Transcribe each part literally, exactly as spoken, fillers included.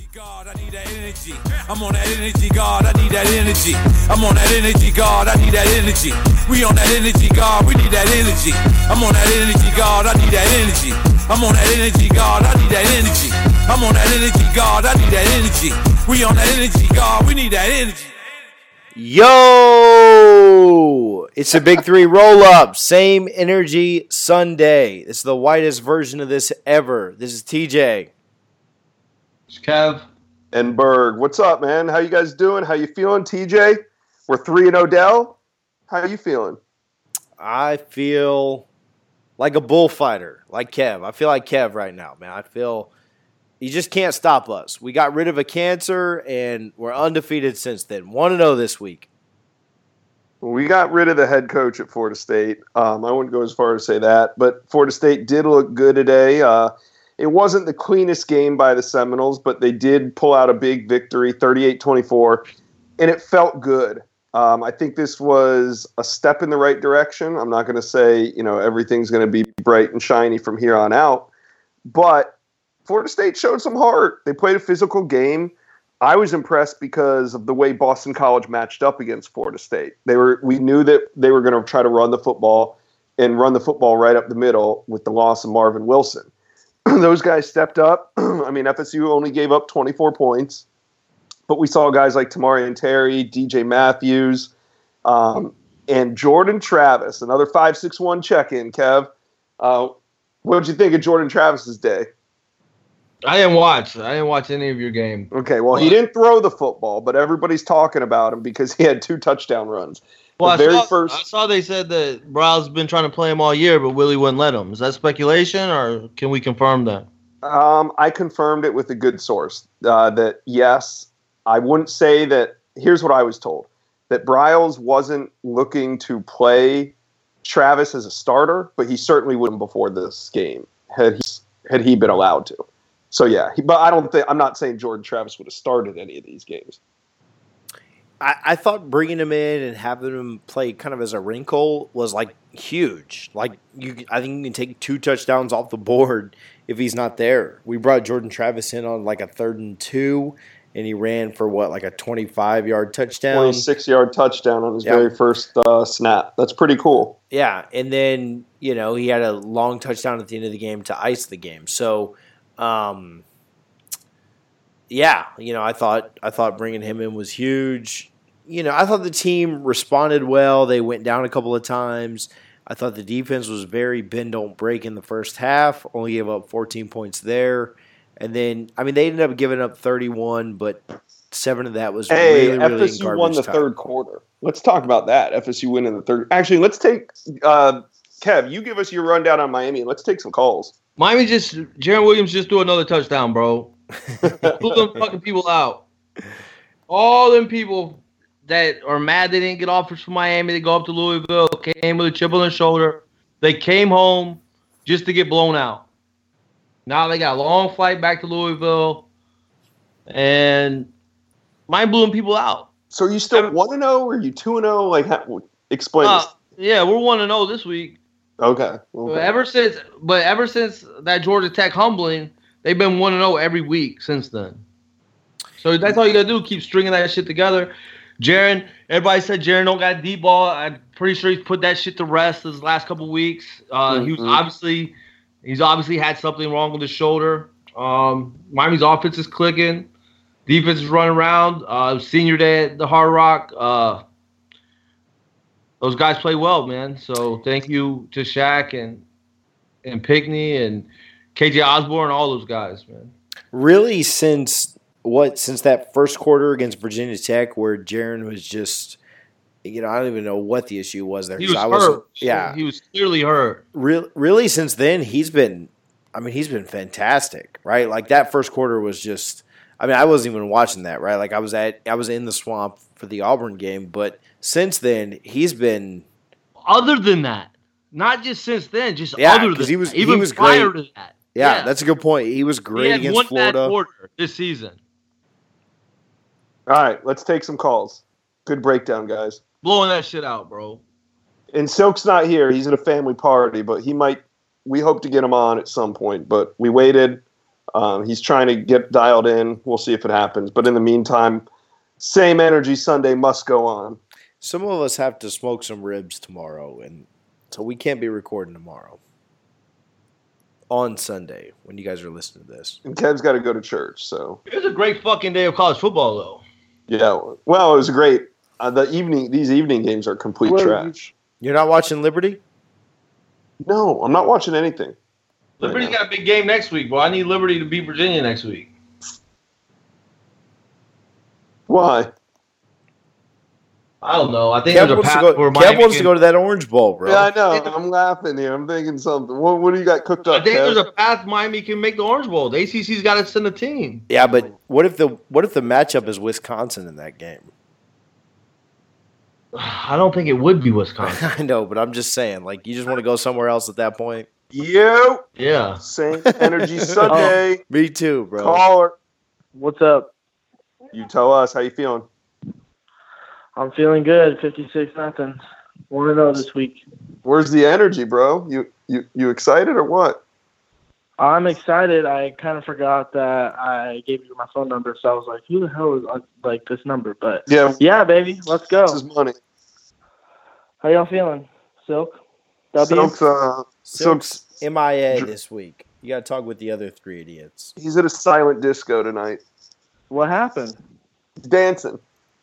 God, I need that energy. I'm on that energy, God, I need that energy. I'm on that energy, God, I need that energy. We on that energy, God, we need that energy. I'm on that energy, God, I need that energy. I'm on that energy, God, I need that energy. I'm on that energy, God, I need that energy. We on that energy, God, we need that energy. Yo! It's a Big Three roll-up. Same Energy Sunday. This is the whitest version of this ever. This is T J. It's Kev. And Berg. What's up, man? How you guys doing? How you feeling, T J? We're three and Odell. How you feeling? I feel like a bullfighter, like Kev. I feel like Kev right now, man. I feel you just can't stop us. We got rid of a cancer, and we're undefeated since then. one and oh this week. We got rid of the head coach at Florida State. Um, I wouldn't go as far as say that, but Florida State did look good today. Uh, it wasn't the cleanest game by the Seminoles, but they did pull out a big victory, thirty-eight twenty-four, and it felt good. Um, I think this was a step in the right direction. I'm not going to say, you know, everything's going to be bright and shiny from here on out, but Florida State showed some heart. They played a physical game. I was impressed because of the way Boston College matched up against Florida State. They were, we knew that they were going to try to run the football and run the football right up the middle with the loss of Marvin Wilson. Those guys stepped up. I mean, F S U only gave up twenty-four points, but we saw guys like Tamarian Terry, D J Matthews, um, and Jordan Travis, another five six one check-in, Kev. Uh, what did you think of Jordan Travis's day? I didn't watch. I didn't watch any of your game. Okay, well, he didn't throw the football, but everybody's talking about him because he had two touchdown runs. Well, the I, very saw, first... I saw they said that Brow's been trying to play him all year, but Willie wouldn't let him. Is that speculation, or can we confirm that? Um, I confirmed it with a good source. Uh, that, yes, I wouldn't say that... Here's what I was told. That Briles wasn't looking to play Travis as a starter, but he certainly wouldn't before this game had he, had he been allowed to. So yeah, he, but I don't think I'm not saying Jordan Travis would have started any of these games. I, I thought bringing him in and having him play kind of as a wrinkle was like huge. Like you, I think you can take two touchdowns off the board if he's not there. We brought Jordan Travis in on like a third and two, and he ran for what, like a twenty-five yard touchdown, twenty-six yard touchdown on his yep. very first uh, snap. That's pretty cool. Yeah, and then you know he had a long touchdown at the end of the game to ice the game. So. Um, yeah, you know, I thought I thought bringing him in was huge. You know, I thought the team responded well. They went down a couple of times. I thought the defense was very bend don't break in the first half. Only gave up fourteen points there, and then I mean they ended up giving up thirty-one, but seven of that was hey, really really F S U in won the time. third quarter. Let's talk about that. F S U win in the third. Actually, let's take uh, Kev. You give us your rundown on Miami. Let's take some calls. Miami just Jaron Williams just threw another touchdown, bro. Blew them fucking people out. All them people that are mad they didn't get offers from Miami, they go up to Louisville, came with a chip on their shoulder. They came home just to get blown out. Now they got a long flight back to Louisville, and Miami blew them people out. So are you still one and zero, or are you two and zero? Like, how, explain Uh, this. yeah, we're one and zero this week. Okay. okay. Ever since, but ever since that Georgia Tech humbling, they've been one and zero every week since then. So that's all you gotta do: keep stringing that shit together. Jaron, everybody said Jaron don't got deep ball. I'm pretty sure he's put that shit to rest this last couple of weeks. Uh, mm-hmm. He was obviously, he's obviously had something wrong with his shoulder. Um, Miami's offense is clicking, defense is running around. Uh, senior day at the Hard Rock. Uh, Those guys play well, man. So thank you to Shaq and and Pickney and K J Osborne, all those guys, man. Really, since what? Since that first quarter against Virginia Tech, where Jaron was just, you know, I don't even know what the issue was there. He was I hurt. Yeah, he was clearly hurt. Really, really, since then he's been. I mean, he's been fantastic, right? Like that first quarter was just. I mean, I wasn't even watching that, right? Like I was at, I was in the swamp for the Auburn game, but since then he's been. Other than that, not just since then, just yeah, other than he was, that, even he was prior great. to that. Yeah, yeah, that's a good point. He was great he had against one Florida. bad quarter this season. All right, let's take some calls. Good breakdown, guys. Blowing that shit out, bro. And Silk's not here. He's at a family party, but he might. We hope to get him on at some point, but we waited. Um, he's trying to get dialed in. We'll see if it happens. But in the meantime, same energy Sunday must go on. Some of us have to smoke some ribs tomorrow, and so we can't be recording tomorrow. On Sunday, when you guys are listening to this. And Kev's got to go to church, so. It was a great fucking day of college football, though. Yeah, well, it was great. Uh, the evening, these evening games are complete well, trash. You're not watching Liberty? No, I'm not watching anything. Liberty's right got a big game next week, bro. I need Liberty to beat Virginia next week. Why? I don't know. I think Kev there's a wants, to path go, where Kev Miami wants to can- go to that Orange Bowl, bro. Yeah, I know. I'm laughing here. I'm thinking something. What, what do you got cooked up, I think Kev? there's a path Miami can make the Orange Bowl. The A C C's got to send a team. Yeah, but what if the what if the matchup is Wisconsin in that game? I don't think it would be Wisconsin. I know, but I'm just saying, like, you just want to go somewhere else at that point? You. Yeah. Same energy Sunday. Me too, bro. Caller. What's up? You tell us. How you feeling? I'm feeling good. fifty-six nothing. one to oh this week. Where's the energy, bro? You you you excited or what? I'm excited. I kind of forgot that I gave you my phone number, so I was like, who the hell is uh, like this number? But Yeah. yeah, baby, let's go. This is money. How y'all feeling? Silk? W? Silk's, uh, Silk's Silk's, M I A this week. You got to talk with the other three idiots. he's at a silent disco tonight. What happened? He's dancing.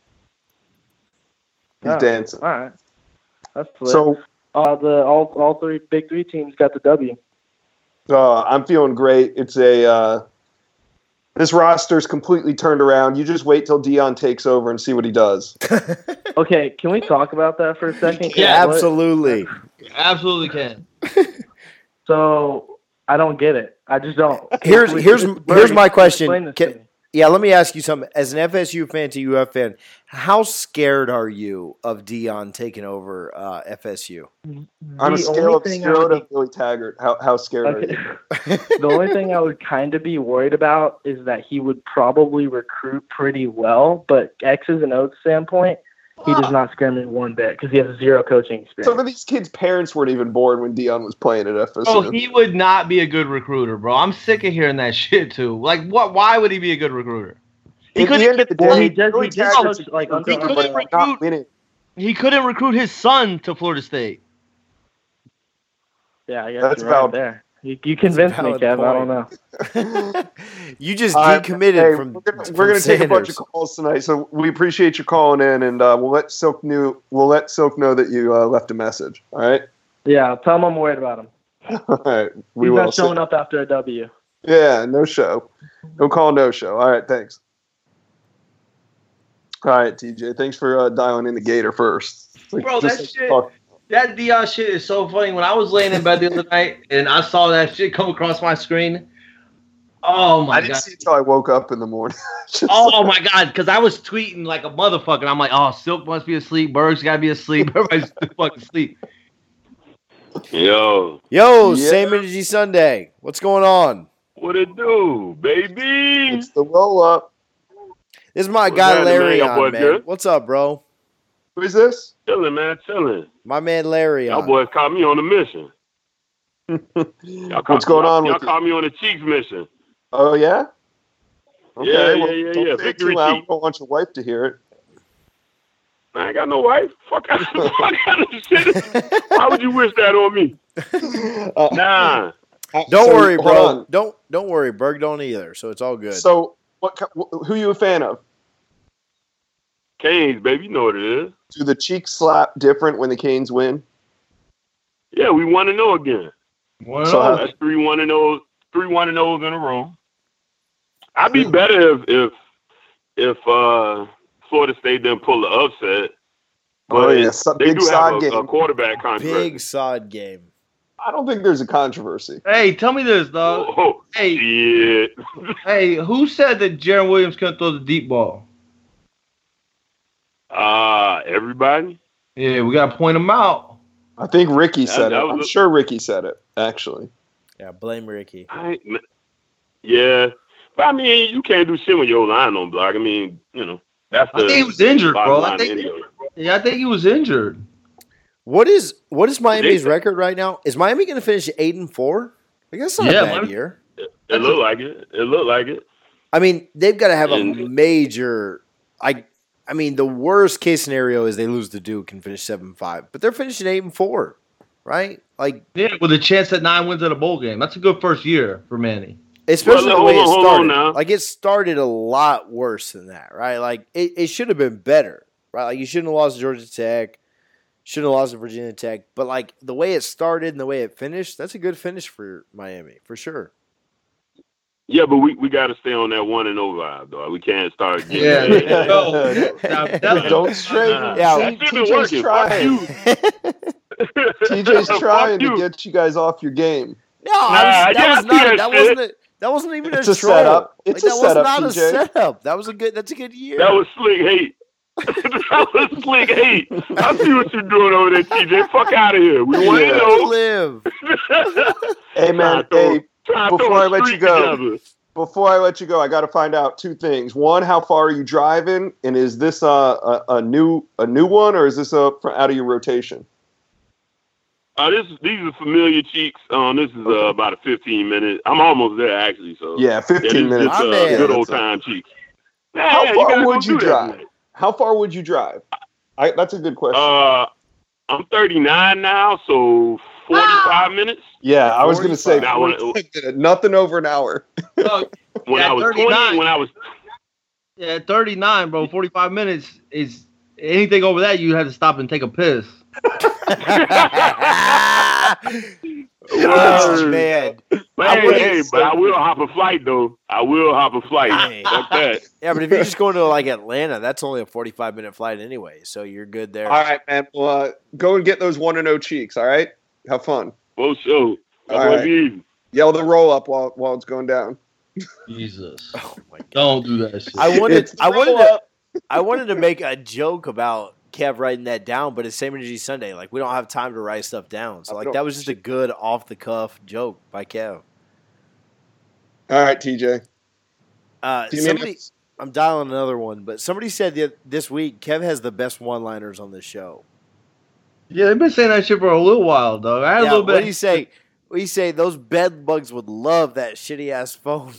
He's Oh, dancing. All right. That's lit. So uh, the all all three big three teams got the W. uh, I'm feeling great. It's a uh, this roster's completely turned around. You just wait till Dion takes over and see what he does. Okay, can we talk about that for a second? Yeah, What- Absolutely. Absolutely can. So I don't get it. I just don't. Here's Can we- here's Bernie, here's my question. explain this Can- to me. yeah, let me ask you something. As an F S U fan to U F fan, how scared are you of Dion taking over uh, F S U? On a The scale only of thing I zero would to Billy Taggart, how how scared are Okay. you? The only thing I would kind of be worried about is that he would probably recruit pretty well, but X's and O's standpoint, he does not scare me one bit because he has zero coaching Some experience. of these kids' parents weren't even born when Dion was playing at F S U. Oh, he would not be a good recruiter, bro. I'm sick of hearing that shit too. Like, what? Why would he be a good recruiter? He At the couldn't. end of the Well, day, he does- Billy he does Taggart's coach, a like, good under- recruiter, He couldn't but he's not recruit- winning. He couldn't recruit his son to Florida State. Yeah, I guess That's you're right valid. there. You, you convinced me, valid Kev. I point. don't know. You just Uh, decommitted hey, from. We're gonna, from we're gonna take a bunch of Sanders. calls tonight, so we appreciate you calling in, and uh, we'll let Silk knew we'll let Silk know that you uh, left a message. All right, Yeah, tell him I'm worried about him. all right, we He's will. not showing up after a W. Yeah, no show, no call, no show. All right, thanks. All right, T J, thanks for uh, dialing in the Gator first. Like, Bro, just that like shit- talk- That Dion shit is so funny. When I was laying in bed the other night and I saw that shit come across my screen, oh my I didn't god! see it until I woke up in the morning. Just Oh like- my god! Because I was tweeting like a motherfucker. I'm like, oh, Silk must be asleep. Berg's gotta be asleep. Everybody's fucking asleep. Yo, Yo, Yeah. Same Energy Sunday. What's going on? what it do, baby? It's the roll up. This is my What's guy happening, Larry man? Y'all on, boys man. good? What's up, bro? Who is this? Chilling, man, chilling. My man Larry Y'all on. boys caught me on a mission. Y'all caught, What's going y'all, on Y'all with you? caught me on a Chiefs mission. Oh yeah. Yeah, well, yeah, yeah, don't yeah. say it Victory too loud. Chiefs. We don't want your wife to hear it. I ain't got no wife. Fuck out fuck out of shit. Why would you wish that on me? Uh, Nah. Don't so, worry, hold bro. on. Don't don't worry. Berg don't either, so it's all good. So, what? ki- wh- Who you a fan of? Canes, baby, you know what it is. Do the cheeks slap different when the Canes win? Yeah, we want to know again. One So, of uh, those. That's three one and O's, three one and O's in a row. I'd be better if if if uh, Florida State didn't pull the upset. Oh But yeah, so- they big do side have a, game. a quarterback controversy. Big sod game. I don't think there's a controversy. Hey, tell me this, dog. Oh, Hey, shit. hey, who said that Jaron Williams couldn't throw the deep ball? Uh, everybody? Yeah, we gotta point him out. I think Ricky That- said that it. was I'm a- sure Ricky said it. Actually, Yeah, blame Ricky. I, yeah. But, I mean, you can't do shit when your line on block. I mean, you know, that's the I think he was injured, bottom bro. I line think, anyway. yeah, I think he was injured. What is what is Miami's They- record right now? Is Miami going to finish eight and four? I guess not Yeah, a bad Miami- year. It, it looked like it. It looked like it. I mean, they've got to have a And- major. I, I mean, the worst case scenario is they lose to Duke and finish seven five, but they're finishing eight and four, right? Like, Yeah, with a chance at nine wins at a bowl game. That's a good first year for Manny. especially Well, the way hold it on, hold on started. now. Like, it started a lot worse than that, right? Like, it, it should have been better, right? Like, you shouldn't have lost to Georgia Tech, shouldn't have lost to Virginia Tech, but like the way it started and the way it finished, that's a good finish for Miami for sure. Yeah, but we, we got to stay on that one and oh vibe, though. We can't start getting Yeah. that. No, now, that- Don't stray. Nah. Yeah. That shit been T J's working. Fuck trying. you. T J's Fuck trying to you. get you guys off your game. No, I was, Nah, that yeah, was I see not. that That shit. wasn't. A, that wasn't even It's a a troll. setup. It's like, a that setup, was not T J. a setup. That was a good. That's a good year. That was slick hate. That was slick hate. I see what you're doing over there, T J. Fuck out of here. We want to Yeah. know. live. Hey man, Trying to throw- hey, trying to before throw a I let you streak go, together. before I let you go, I got to find out two things. One, how far are you driving, and is this a, a, a new a new one, or is this a from out of your rotation? Uh, this these are familiar cheeks. Um, this is uh, about a fifteen minute. I'm almost there actually. So Yeah, fifteen this is minutes. just, uh, My man. good Yeah, old that's a- time cheeks. How Yeah, far gotta go would you do that. drive? How far would you drive? I, that's a good question. Uh, I'm thirty-nine now, so forty-five minutes. yeah, I was going to say Now, when, nothing over an hour. no, when Yeah, I was thirty-nine. twenty, when I was yeah, at thirty-nine, bro, forty-five minutes is anything over that, you have to stop and take a piss. oh man. But hey, wouldn't hey, say- but I will hop a flight though. I will hop a flight. Hey. Fuck that. Yeah, but if you're just going to like Atlanta, that's only a forty-five minute flight anyway, so you're good there. All right, man. Well, uh, go and get those one and oh cheeks. All right, have fun. For sure. That's All what right. it is. Yell the roll up while while it's going down. Jesus. Oh my god. Don't do that shit. I wanted It's I wanted roll to up. I wanted to make a joke about Kev writing that down, but it's Same Energy Sunday. Like, we don't have time to write stuff down. So I like don't- that was just a good off the cuff joke by Kev. All right, T J. Uh, Do you mean somebody, it's- I'm dialing another one, but somebody said that this week Kev has the best one-liners on this show. Yeah, they've been saying that shit for a little while, dog. I had Yeah, a little what bit. do you say? What do you say? Those bed bugs would love that shitty ass phone.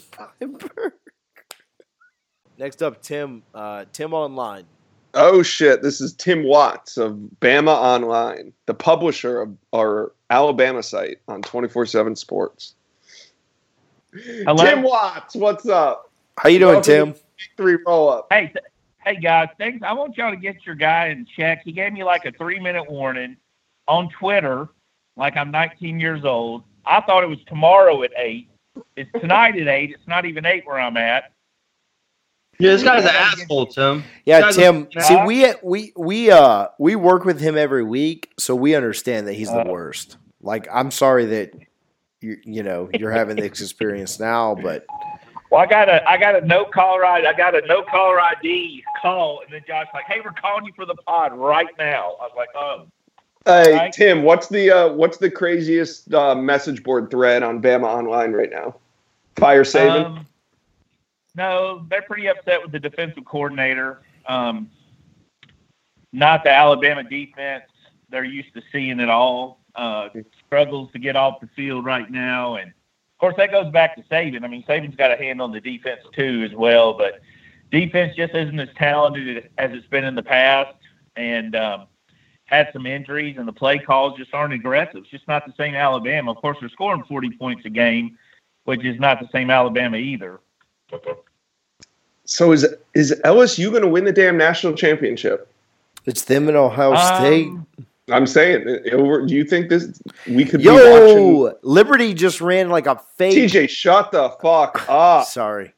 Next up, Tim. Uh, Tim Online. Oh shit! This is Tim Watts of Bama Online, the publisher of our Alabama site on twenty-four seven Sports. Hello? Tim Watts, what's up? How you doing, Welcome Tim? to Big Three roll up. Hey, th- hey guys, thanks. I want y'all to get your guy in check. He gave me like a three minute warning on Twitter, like I'm nineteen years old. I thought it was tomorrow at eight. It's tonight at eight. It's not even eight where I'm at. Yeah, this guy's an asshole, Tim. Yeah, Guys, Tim. uh, See, we we we uh we work with him every week, so we understand that he's the Uh. worst. Like, I'm sorry that you you know you're having this experience now, but Well, I got a I got a no caller I I got a no caller I D call, and then Josh like, hey, we're calling you for the pod right now. I was like, oh. Hey, Right. Tim, what's the uh, what's the craziest uh, message board thread on Bama Online right now? Fire saving. Um, no, they're pretty upset with the defensive coordinator. Um, not the Alabama defense they're used to seeing it all. Uh, struggles to get off the field right now. And, of course, that goes back to Saban. I mean, Saban's got a hand on the defense, too, as well. But defense just isn't as talented as it's been in the past. And um, had some injuries, and the play calls just aren't aggressive. It's just not the same Alabama. Of course, they're scoring forty points a game, which is not the same Alabama either. So is is L S U going to win the damn national championship? it's them in Ohio State. Um, I'm saying, it- over. Do you think this we could be watching? Yo, Liberty just ran like a fake. T J, shut the fuck up. Sorry.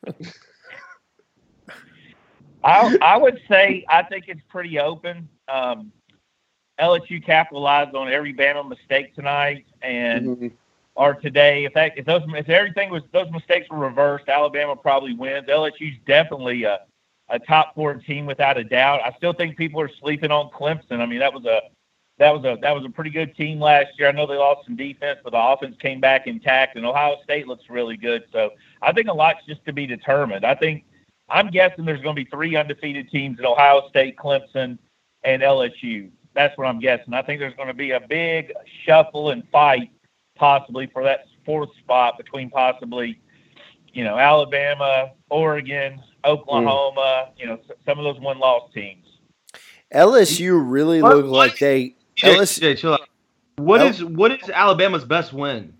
I I would say I think it's pretty open. Um, L S U capitalized on every Bama mistake tonight and Mhm. or today. If that if those if everything was those mistakes were reversed, Alabama probably wins. L S U's definitely a, a top four team without a doubt. I still think people are sleeping on Clemson. I mean that was a that was a that was a pretty good team last year. I know they lost some defense, but the offense came back intact, and Ohio State looks really good. So I think a lot's just to be determined. I think I'm guessing there's going to be three undefeated teams in Ohio State, Clemson, and L S U. That's what I'm guessing. I think there's going to be a big shuffle and fight, possibly for that fourth spot between possibly, you know, Alabama, Oregon, Oklahoma, mm. you know, some of those one-loss teams. L S U really what, look what, like they. J, L S U, J, chill out. What L- is what is Alabama's best win?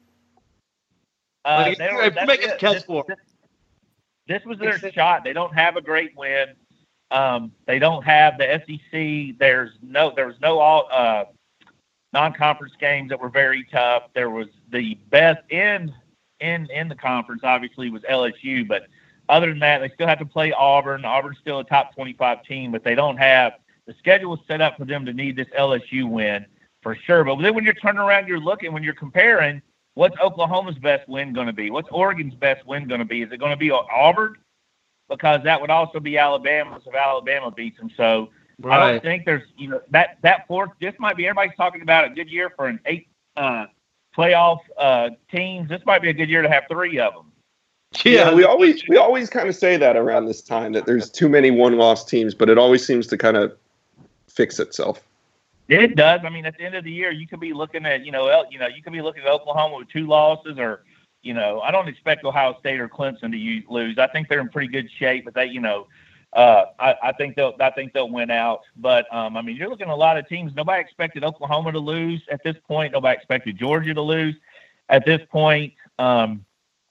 Uh, like, they if, were, if make this, a catch this, for this, this was their shot. They don't have a great win. Um, they don't have the S E C. There's no there was no all uh, non-conference games that were very tough. There was the best in in in the conference. Obviously, was L S U, but other than that, they still have to play Auburn. Auburn's still a top twenty-five team, but they don't have the schedule was set up for them to need this L S U win for sure. But then when you're turning around, you're looking when you're comparing. What's Oklahoma's best win going to be? What's Oregon's best win going to be? Is it going to be Auburn? Because that would also be Alabama's if Alabama beats them. So right. I don't think there's, you know, that, that fourth, this might be, everybody's talking about a good year for an eight uh, playoff uh, teams. This might be a good year to have three of them. Yeah, we always we always kind of say that around this time, that there's too many one-loss teams, but it always seems to kind of fix itself. It does. I mean, at the end of the year, you could be looking at, you know, you know, you could be looking at Oklahoma with two losses, or, you know, I don't expect Ohio State or Clemson to lose. I think they're in pretty good shape, but they, you know, uh, I, I think they'll, I think they'll win out. But um, I mean, you're looking at a lot of teams. Nobody expected Oklahoma to lose at this point. Nobody expected Georgia to lose at this point. Um,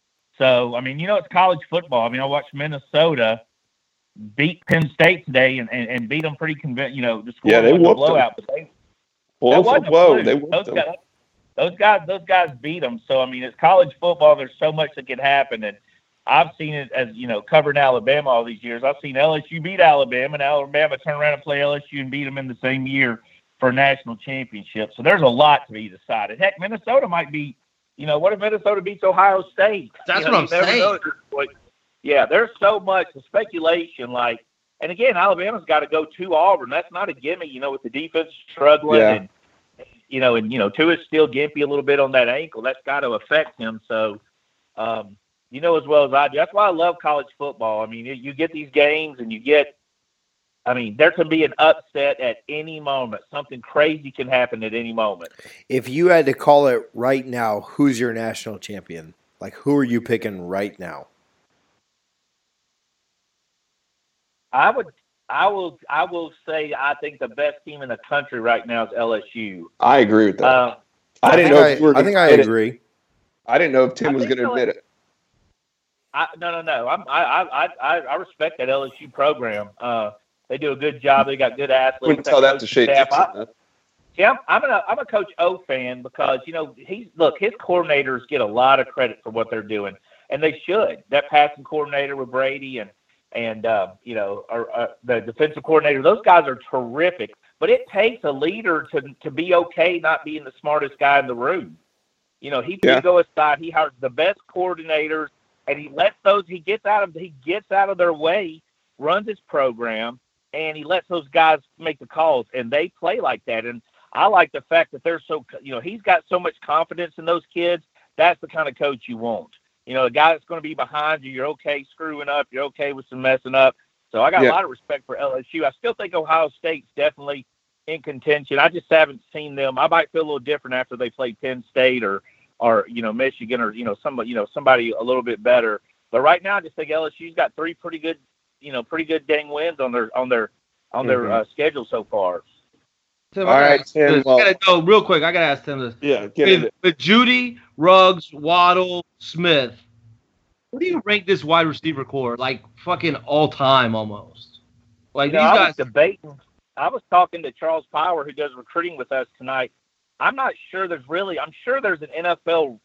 so I mean, you know, it's college football. I mean, I watched Minnesota beat Penn State today and, and, and beat them pretty convincing. You know, the score yeah, they was a blowout, them. but they. Blow for blow, they those guys, those guys, those guys beat them. So I mean, it's college football. There's so much that can happen, and I've seen it as you know, covering Alabama all these years. I've seen L S U beat Alabama, and Alabama turn around and play L S U and beat them in the same year for a national championship. So there's a lot to be decided. Heck, Minnesota might be. You know, what if Minnesota beats Ohio State? That's you know, what I'm saying. Yeah, there's so much speculation. Like, and again, Alabama's got to go to Auburn. That's not a gimme. You know, with the defense struggling, yeah. and you know, and you know, Tua's still gimpy a little bit on that ankle. That's got to affect him. So, um, you know, as well as I do. That's why I love college football. I mean, you, you get these games, and you get. I mean, there can be an upset at any moment. Something crazy can happen at any moment. If you had to call it right now, who's your national champion? Like, who are you picking right now? I would, I will, I will say I think the best team in the country right now is L S U. I agree with that. Uh, I, I didn't know. I, if you were I think I agree. It. I didn't know if Tim I was going to admit it. I, no, no, no. I'm, I, I, I, I respect that L S U program. Uh, they do a good job. They got good athletes. Wouldn't tell that to Shea Dixon. Yeah, I'm, I'm a, I'm a Coach O fan because you know he's look his coordinators get a lot of credit for what they're doing, and they should. That passing coordinator with Brady and. And, uh, you know, or, uh, the defensive coordinator, those guys are terrific. But it takes a leader to to be okay not being the smartest guy in the room. You know, he yeah. can go aside. He hires the best coordinators, and he lets those – he gets out of he gets out of their way, runs his program, and he lets those guys make the calls. And they play like that. And I like the fact that they're so – you know, he's got so much confidence in those kids. That's the kind of coach you want. You know, a guy that's going to be behind you, you're okay screwing up, you're okay with some messing up. So I got yeah. a lot of respect for L S U. I still think Ohio State's definitely in contention. I just haven't seen them. I might feel a little different after they play Penn State or, or you know, Michigan or, you know, somebody, you know, somebody a little bit better. But right now, I just think L S U's got three pretty good, you know, pretty good dang wins on their on their on mm-hmm. their uh, schedule so far. Tim, All right, Tim. Well, I gotta go real quick. I gotta ask Tim this. Yeah, get with, it. With Judy, Ruggs, Waddle, Smith. What do you rank this wide receiver core? Like fucking all time almost. Like you these know, guys. I was debating. I was talking to Charles Power, who does recruiting with us tonight. I'm not sure there's really. I'm sure there's an N F L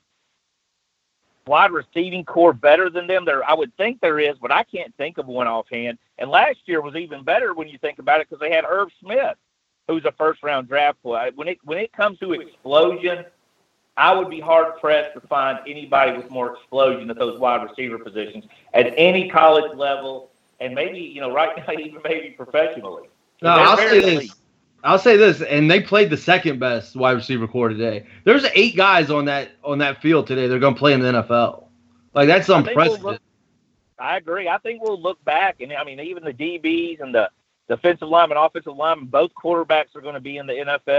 wide receiving core better than them. There, I would think there is, but I can't think of one offhand. And last year was even better when you think about it because they had Irv Smith, who's a first round draft play. When it when it comes to explosion, I would be hard-pressed to find anybody with more explosion at those wide receiver positions at any college level, and maybe, you know, right now even maybe professionally. No, I'll say this. Elite. I'll say this, and they played the second best wide receiver core today. There's eight guys on that on that field today. They're going to play in the N F L. Like, that's unprecedented. We'll look, I agree. I think we'll look back, and I mean, even the D Bs and the defensive linemen, offensive linemen, both quarterbacks are going to be in the N F L.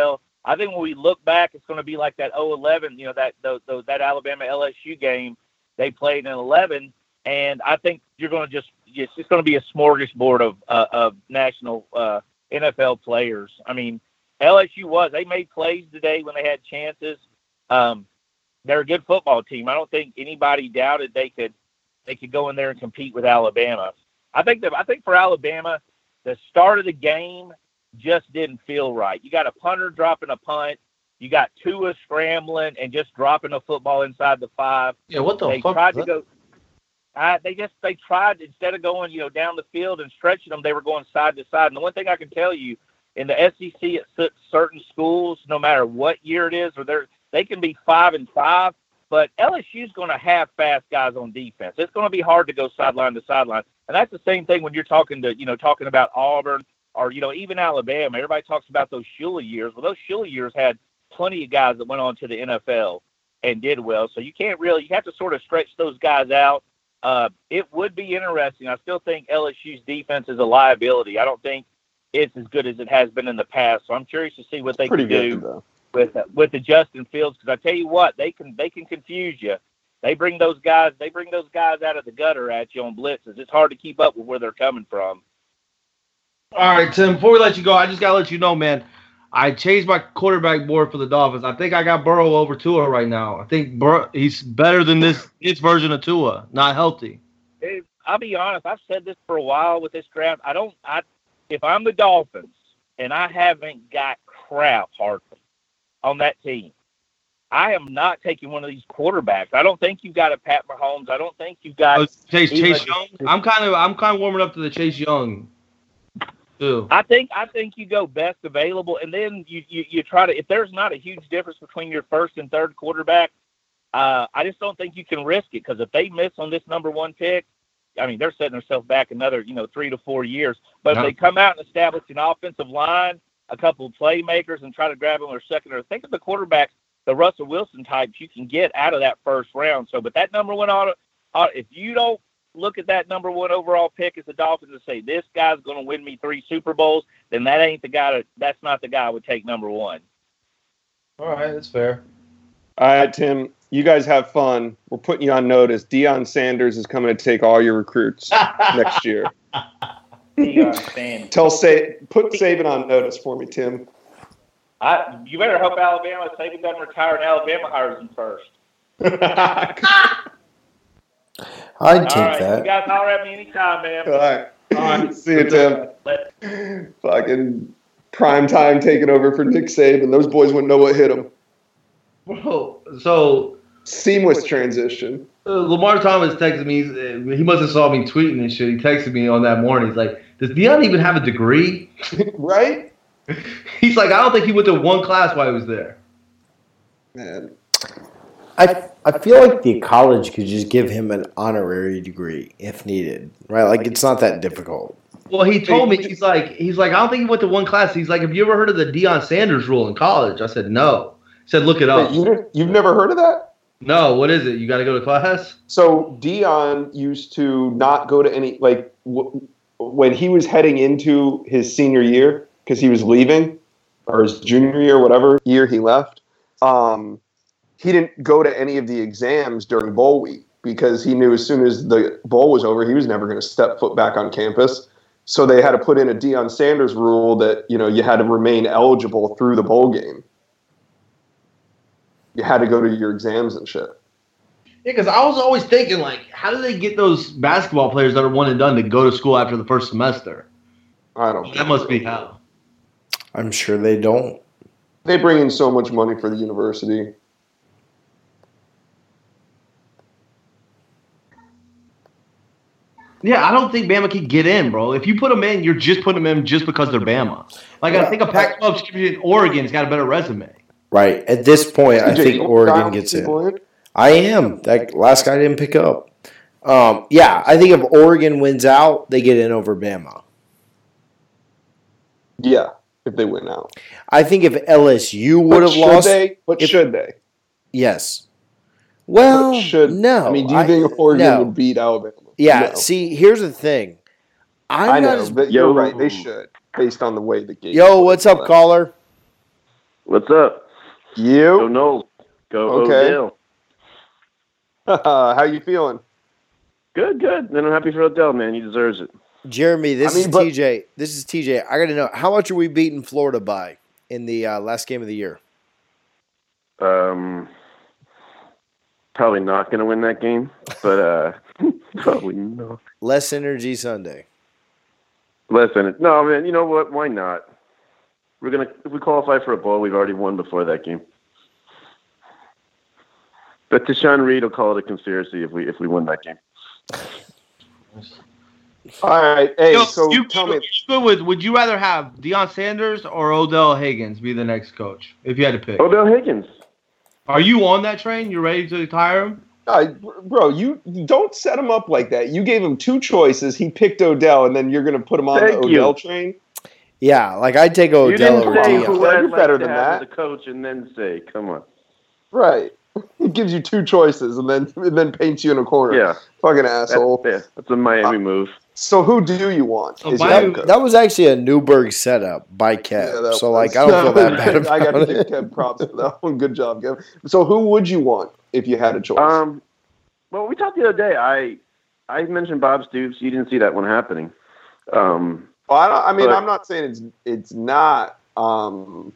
I think when we look back, it's going to be like that oh eleven, you know, that those, those, that Alabama L S U game they played in eleven, and I think you're going to just it's just going to be a smorgasbord of uh, of national uh, N F L players. I mean, L S U was they made plays today when they had chances. Um, they're a good football team. I don't think anybody doubted they could they could go in there and compete with Alabama. I think that I think for Alabama, the start of the game just didn't feel right. You got a punter dropping a punt. You got Tua scrambling and just dropping a football inside the five. Yeah, what the they fuck? tried to go. Uh, they just they tried instead of going you know down the field and stretching them, they were going side to side. And the one thing I can tell you in the S E C at certain schools, no matter what year it is, or they're they can be five and five, but L S U's going to have fast guys on defense. It's going to be hard to go sideline to sideline, and that's the same thing when you're talking to you know talking about Auburn or you know even Alabama. Everybody talks about those Shula years. Well, those Shula years had plenty of guys that went on to the N F L and did well. So you can't really you have to sort of stretch those guys out. Uh, it would be interesting. I still think L S U's defense is a liability. I don't think it's as good as it has been in the past. So I'm curious to see what they Pretty can do. good, though. With with the Justin Fields, because I tell you what, they can they can confuse you. They bring those guys they bring those guys out of the gutter at you on blitzes. It's hard to keep up with where they're coming from. All right, Tim. Before we let you go, I just gotta let you know, man. I changed my quarterback board for the Dolphins. I think I got Burrow over Tua right now. I think Bur- he's better than this his version of Tua. Not healthy. Hey, I'll be honest. I've said this for a while with this draft. I don't. I if I'm the Dolphins and I haven't got crap hardly on that team, I am not taking one of these quarterbacks. I don't think you've got a Pat Mahomes. I don't think you've got oh, Chase even, Chase Young. I'm kind of I'm kind of warming up to the Chase Young. Too. I think I think you go best available, and then you, you, you try to. If there's not a huge difference between your first and third quarterback, uh, I just don't think you can risk it because if they miss on this number one pick, I mean they're setting themselves back another you know three to four years. But Yeah. if they come out and establish an offensive line, a couple of playmakers, and try to grab them or second or think of the quarterbacks, the Russell Wilson types you can get out of that first round. So, but that number one auto, uh, if you don't look at that number one overall pick as the Dolphins and say this guy's going to win me three Super Bowls, then that ain't the guy. To, that's not the guy I would take number one. All right, that's fair. All right, Tim. You guys have fun. We're putting you on notice. Deion Sanders is coming to take all your recruits next year. Tell Sa- put Saban on notice for me, Tim. I, you better hope Alabama Saban doesn't retire and Alabama hires him first. I'd take All right, that. you guys holler at me anytime, man. All right. All right. See you, Tim. Let- Fucking prime time taking over for Nick Saban. Those boys wouldn't know what hit them. Bro, so Seamless transition. uh, Lamar Thomas texted me. uh, He must have saw me tweeting and shit. He texted me on that morning. He's like, "Does Deion even have a degree?" Right? He's like, "I don't think he went to one class while he was there." Man. I I feel like the college could just give him an honorary degree if needed, right? Like it's not that difficult. Well, he told me he's like he's like I don't think he went to one class. He's like, "Have you ever heard of the Deion Sanders rule in college?" I said, "No." He said, "Look it up." Wait, you didn't- you've never heard of that? No, what is it? You got to go to class? So Deion used to not go to any, like, w- when he was heading into his senior year, because he was leaving, or his junior year, whatever year he left, um, he didn't go to any of the exams during bowl week because he knew as soon as the bowl was over, he was never going to step foot back on campus. So they had to put in a Deion Sanders rule that, you know, you had to remain eligible through the bowl game. You had to go to your exams and shit. Yeah, because I was always thinking, like, how do they get those basketball players that are one and done to go to school after the first semester? I don't That must be hell. I'm sure they don't. They bring in so much money for the university. Yeah, I don't think Bama can get in, bro. If you put them in, you're just putting them in just because they're Bama. Like, I think a Pac twelve championship in Oregon's got a better resume. Right. At this point, I T J, think you Oregon got gets people in. I am. That last guy didn't pick up. Um, yeah, I think if Oregon wins out, they get in over Bama. Yeah, if they win out. I think if L S U would But have should lost, they? But if- should they? yes. Well, But should no. I mean, do you I- think Oregon no. would beat Alabama? Yeah. No. See, here's the thing. I'm I not know, as but you're right. They should, based on the way the game. Yo, what's up, caller? What's up? Go You? Knowles. Go Okay. Odell. How you feeling? Good, good. And I'm happy for Odell, man. He deserves it. Jeremy, this I mean, is but- T J. This is T J. I got to know, how much are we beating Florida by in the uh, last game of the year? Um, probably not going to win that game, but uh, probably not. Less energy Sunday. Listen, no, man. You know what? Why not? We're gonna if we qualify for a bowl, we've already won before that game. But Deshaun Reed will call it a conspiracy if we if we win that game. All right. Hey, Yo, so you, tell you, me. you good with? Would you rather have Deion Sanders or Odell Higgins be the next coach if you had to pick? Odell Higgins. Are you on that train? You ready to retire him? Uh, bro, you you don't set him up like that. You gave him two choices. He picked Odell, and then you're going to put him on Thank the you. Odell train? Yeah, like I'd take You Odell didn't over say Deion. who Well, I'd you're like better to than have that. as a coach, and then say, "Come on." Right. He gives you two choices and then and then paints you in a corner. Yeah, Fucking that's, asshole. yeah, that's a Miami move. So who do you want? Oh, Is your Miami- head coach? That was actually a Newberg setup by Kev. Yeah, that so, was- like, I don't feel that bad I got about to give it. Kev props for that one. Good job, Kev. So who would you want if you had a choice? Um, well, we talked the other day. I I mentioned Bob Stoops. You didn't see that one happening. Um, well, I, don't, I mean, but- I'm not saying it's it's not. Um,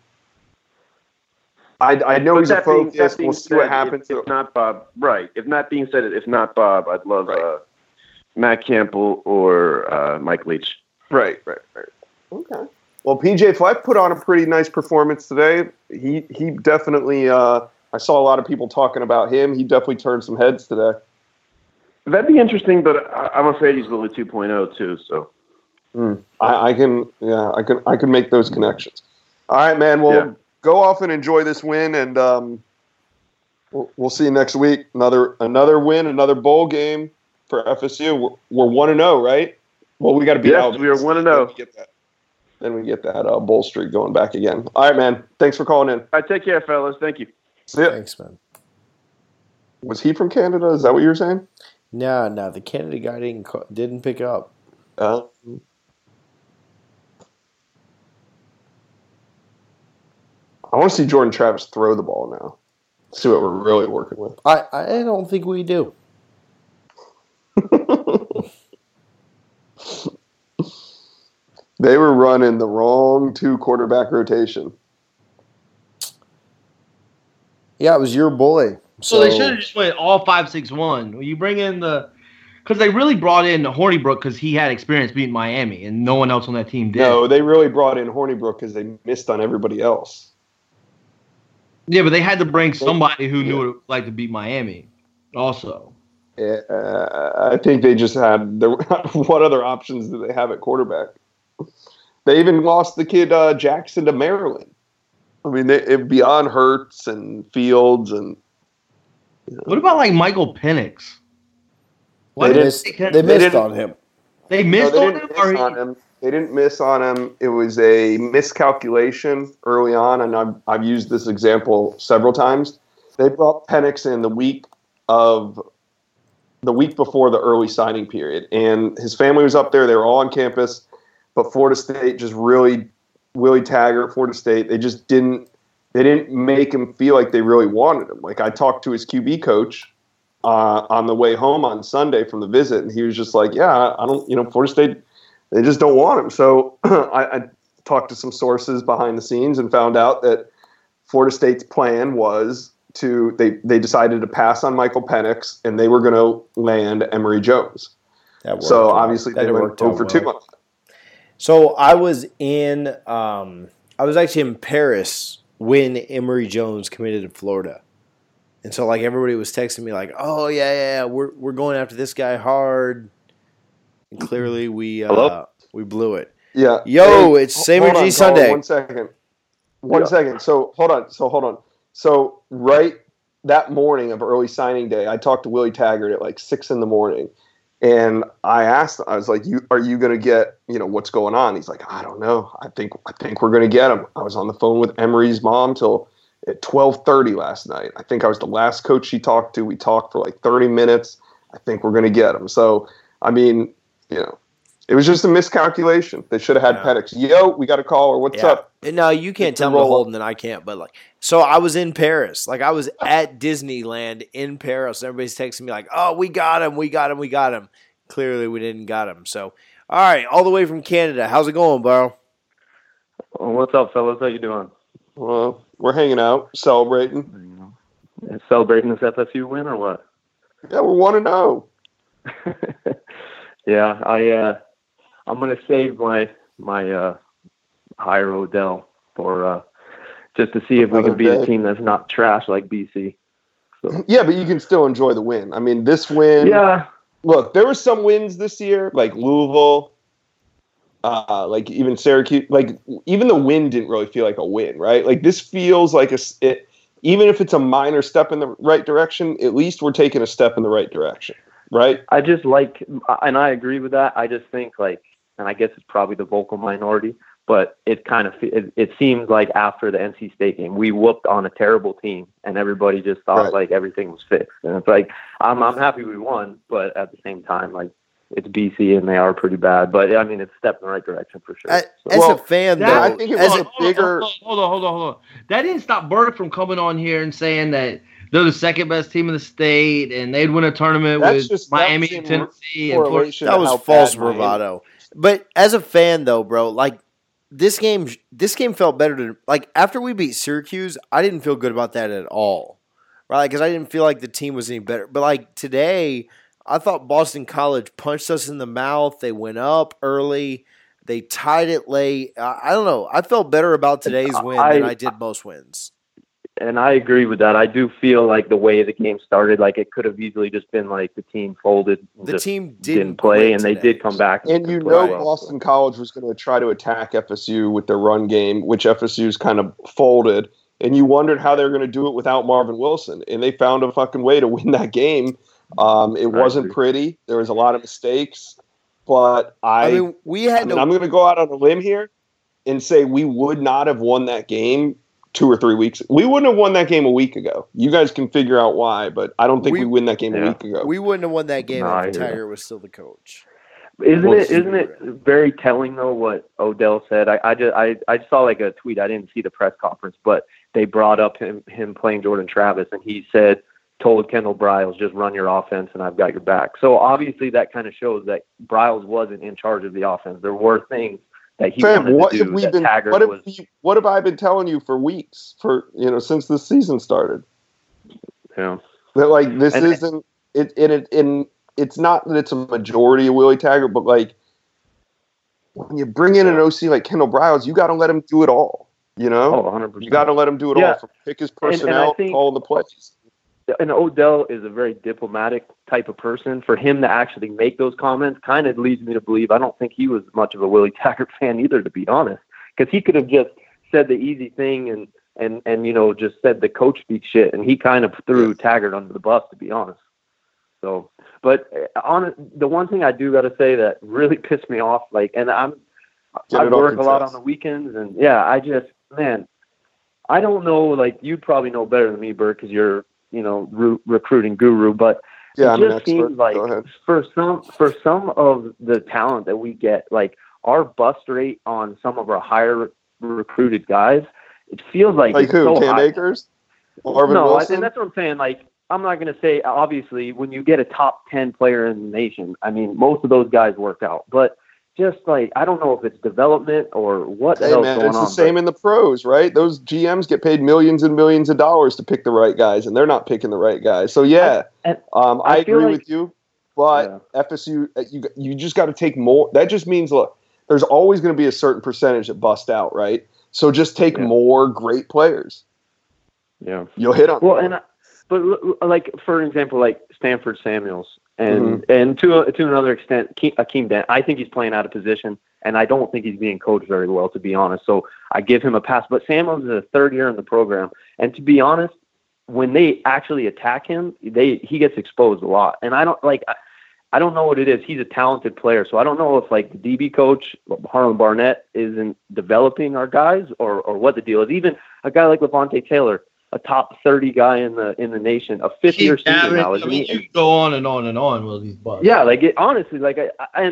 I I know but he's a that being- focus. that being We'll see what said, happens. If, if not Bob, right? If not being said, if not Bob, I'd love Right. uh, Matt Campbell or uh, Mike Leach. Right, right, right. Okay. Well, P J Fleck put on a pretty nice performance today. He he definitely. Uh, I saw a lot of people talking about him. He definitely turned some heads today. That'd be interesting, but I, I'm afraid he's Willie two point oh too. So I, I can, yeah, I can, I can make those connections. All right, man. Well, Yeah. go off and enjoy this win, and um, we'll, we'll see you next week. Another another win, another bowl game for F S U. We're, we're one and zero, right? Well, we got to beat Yes, Alabama. we are one and Then oh. we get that. Then we get that uh, bowl streak going back again. All right, man. Thanks for calling in. All right, take care, fellas. Thank you. See ya. Thanks, man. Was he from Canada? Is that what you were saying? No, no, the Canada guy didn't call, didn't pick up. Uh, I want to see Jordan Travis throw the ball now. See what we're really working with. I, I don't think we do. They were running the wrong two quarterback rotation. Yeah, it was your boy. So, they should have just went all five, six, one. When you bring in the, because they really brought in Hornibrook because he had experience beating Miami, and no one else on that team did. No, they really brought in Hornibrook because they missed on everybody else. Yeah, but they had to bring somebody who knew what it was like to beat Miami, also. Uh, I think they just had the, what other options do they have at quarterback? They even lost the kid uh, Jackson to Maryland. I mean, they, it, beyond Hurts and Fields and. You know, What about like Michael Penix? Why They did missed, they, take him? they missed didn't- on him. They no, missed they on didn't him, miss or he, on him. They didn't miss on him. It was a miscalculation early on, and I've I've used this example several times. They brought Penix in the week of the week before the early signing period, and his family was up there. They were all on campus, but Florida State just really, Willie Taggart, Florida State, they just didn't they didn't make him feel like they really wanted him. Like I talked to his Q B coach uh, on the way home on Sunday from the visit, and he was just like, "Yeah, I don't, you know, Florida State, they just don't want him." So I, I talked to some sources behind the scenes and found out that Florida State's plan was to they they decided to pass on Michael Penix, and they were going to land Emory Jones. That worked So out. obviously That they went worked out over well. two months. So I was in, um, I was actually in Paris when Emory Jones committed to Florida, and so like everybody was texting me like, "Oh yeah, yeah, yeah, we're we're going after this guy hard," and clearly we uh, Hello? we blew it. Yeah. Yo, it's Same hold Energy on, Sunday. Colin, One second. One Yeah. second. So hold on. So hold on. So right that morning of early signing day, I talked to Willie Taggart at like six in the morning, and I asked, I was like, "You are you going to get, you know, what's going on?" He's like, "I don't know. I think I think we're going to get him." I was on the phone with Emory's mom till at twelve thirty last night. I think I was the last coach she talked to. We talked for like thirty minutes. I think we're going to get him. So I mean, you know. It was just a miscalculation. They should have had Yeah. Penix. Yo, we got a caller. What's Yeah. up? No, you can't It's tell a me to roll hold up. and I can't. But like, so I was in Paris. Like I was at Disneyland in Paris. Everybody's texting me like, "Oh, we got him, we got him, we got him." Clearly, we didn't got him. So, all right, all the way from Canada. How's it going, bro? Well, what's up, fellas? How you doing? Well, we're hanging out, celebrating. Celebrating this F S U win or what? Yeah, we're one and zero. Yeah, I uh, I'm gonna save my my uh, hire Odell for uh, just to see if we Another can beat day. a team that's not trash like B C. So Yeah, but you can still enjoy the win. I mean, this win. yeah, Look, there were some wins this year, like Louisville, uh, like even Syracuse. Like even the win didn't really feel like a win, right? Like this feels like a. s- It, even if it's a minor step in the right direction, at least we're taking a step in the right direction, right? I just like, and I agree with that. I just think like, and I guess it's probably the vocal minority, but it kind of it, it seems like after the N C State game, we whooped on a terrible team, and everybody just thought Right. like everything was fixed. And it's like I'm I'm happy we won, but at the same time, like it's B C and they are pretty bad. But I mean, it's a step in the right direction for sure. As, So- as Well, a fan, that- though, I think it as was a, a bigger. Hold on, hold on, hold on. That didn't stop Burke from coming on here and saying that they're the second best team in the state and they'd win a tournament That's with just- that Miami, was in Tennessee, and Florida. correlation that to was how false bad Miami- bravado. But as a fan, though, bro, like this game, this game felt better to like after we beat Syracuse. I didn't feel good about that at all, right? Because I didn't feel like the team was any better. But like today, I thought Boston College punched us in the mouth. They went up early. They tied it late. I, I don't know. I felt better about today's win I- than I did most wins. And I agree with that. I do feel like the way the game started, like it could have easily just been like the team folded, and The just team didn't, didn't play, quit and they today. did come back. And you play know well. Boston College was going to try to attack F S U with their run game, which F S U's kind of folded. And you wondered how they were going to do it without Marvin Wilson. And they found a fucking way to win that game. Um, it I wasn't agree. pretty. There was a lot of mistakes. But I, I mean, we had I mean, no. I'm going to go out on a limb here and say we would not have won that game two or three weeks. We wouldn't have won that game a week ago. You guys can figure out why, but I don't think we, We- win that game Yeah. a week ago. We wouldn't have won that game No, I if hear Tiger was still the coach. Isn't Well, it? Isn't it very telling though what Odell said? I, I just I, I saw like a tweet. I didn't see the press conference, but they brought up him him playing Jordan Travis, and he said, told Kendall Briles, just run your offense, and I've got your back. So obviously that kind of shows that Briles wasn't in charge of the offense. There were things that he Fam, wanted what to have do we that been? Taggart What have, was. we, what have I been telling you for weeks? For you know, since the season started, You know, that like this And- isn't it. It it in it's not that it's a majority of Willie Taggart, but like when you bring in an O C like Kendall Briles, you got to let him do it all. You know, oh, one hundred percent. you got to let him do it Yeah. all. From pick his And- and I personnel, think- call the plays. And Odell is a very diplomatic type of person. For him to actually make those comments kind of leads me to believe I don't think he was much of a Willie Taggart fan either, to be honest, because he could have just said the easy thing and, and, and, you know, just said the coach speaks shit. And he kind of threw Taggart under the bus, to be honest. So, but uh, on the one thing I do got to say that really pissed me off, like, and I'm, Get I it off work a your lot chest. on the weekends, and yeah, I just, man, I don't know, like, you probably know better than me, Bert, because you're, you know, re- recruiting guru, but Yeah, it I'm an just expert. seems like Go ahead. for some for some of the talent that we get, like our bust rate on some of our higher recruited guys, it feels like, Like it's who? so Cam high. Akers, Marvin no, I, Wilson. and that's what I'm saying. Like, I'm not going to say, obviously, when you get a top ten player in the nation, I mean, most of those guys work out, but just like, I don't know if it's development or what the Hey hell's man, going it's on. the same but- in the pros, right? Those G Ms get paid millions and millions of dollars to pick the right guys, and they're not picking the right guys. So yeah, and um, I, I feel agree like- with you. But Yeah. F S U, uh, you you just got to take more. That just means look, there's always going to be a certain percentage that bust out, right? So just take Yeah. more great players. yeah. You'll hit on. Well, them. and I- but l- l- like for example, like Stanford Samuels, and Mm-hmm. and to a, to another extent, Ke- Akeem Dent. I think he's playing out of position, and I don't think he's being coached very well, to be honest. So I give him a pass. But Samuels is a third year in the program, and to be honest, when they actually attack him, they he gets exposed a lot. And I don't like. I, I don't know what it is. He's a talented player, so I don't know if like the D B coach Harlan Barnett isn't developing our guys, or or what the deal is. Even a guy like Levante Taylor, a top thirty guy in the in the nation, a fifth year Keep senior gathering- now, I isn't mean, he? you go on and on and on with these bugs. Yeah, like it, honestly, like I, I- and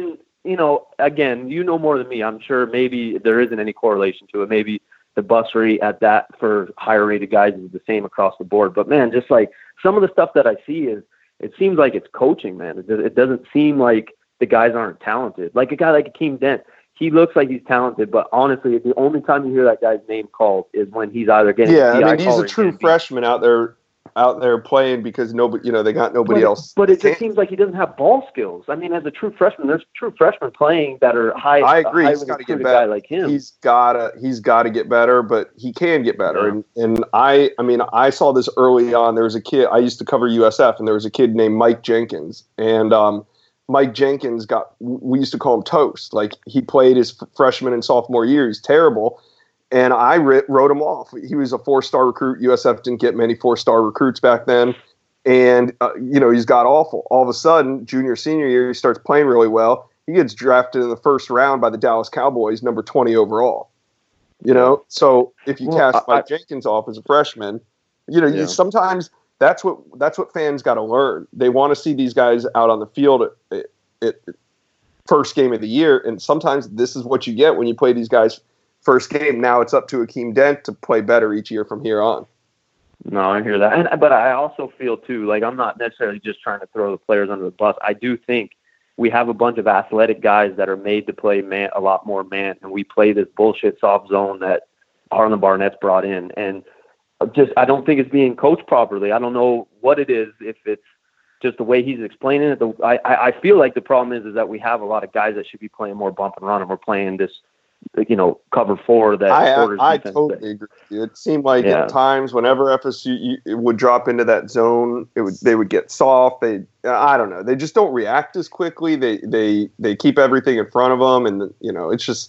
you know, again, you know more than me. I'm sure maybe there isn't any correlation to it. Maybe the bus rate at that for higher rated guys is the same across the board. But man, just like some of the stuff that I see is, it seems like it's coaching, man. It, it doesn't seem like the guys aren't talented. Like a guy like Akeem Dent, he looks like he's talented, but honestly, the only time you hear that guy's name called is when he's either getting yeah. a I mean, he's a true freshman out there. out there playing because nobody, you know, they got nobody but, else. But it just seems like he doesn't have ball skills. I mean, as a true freshman, there's true freshmen playing that are high. I agree. He's got to get better. Guy like him. He's gotta, he's got to get better, but he can get better. Yeah. And, and I, I mean, I saw this early on. There was a kid, I used to cover U S F, and there was a kid named Mike Jenkins. And um, Mike Jenkins got, we used to call him Toast. Like, he played his freshman and sophomore year. He's terrible. And I writ, wrote him off. He was a four-star recruit. U S F didn't get many four-star recruits back then. And, uh, you know, he's got awful. All of a sudden, junior, senior year, he starts playing really well. He gets drafted in the first round by the Dallas Cowboys, number twenty overall. You know, so if you well, cast Mike I, Jenkins off as a freshman, you know, yeah. you, sometimes that's what that's what fans got to learn. They want to see these guys out on the field at, at, at first game of the year. And sometimes this is what you get when you play these guys first game. Now it's up to Akeem Dent to play better each year from here on. No, I hear that. And, but I also feel, too, like I'm not necessarily just trying to throw the players under the bus. I do think we have a bunch of athletic guys that are made to play man, a lot more man, and we play this bullshit soft zone that Harlan Barnett's brought in. And just I don't think it's being coached properly. I don't know what it is, if it's just the way he's explaining it. The, I, I feel like the problem is, is that we have a lot of guys that should be playing more bump and run, and we're playing this, you know, cover four that I, I, I totally but, agree with you. It seemed like yeah. at times whenever F S U you, would drop into that zone, it would they would get soft. They I don't know. They just don't react as quickly. They they they keep everything in front of them, and you know it's just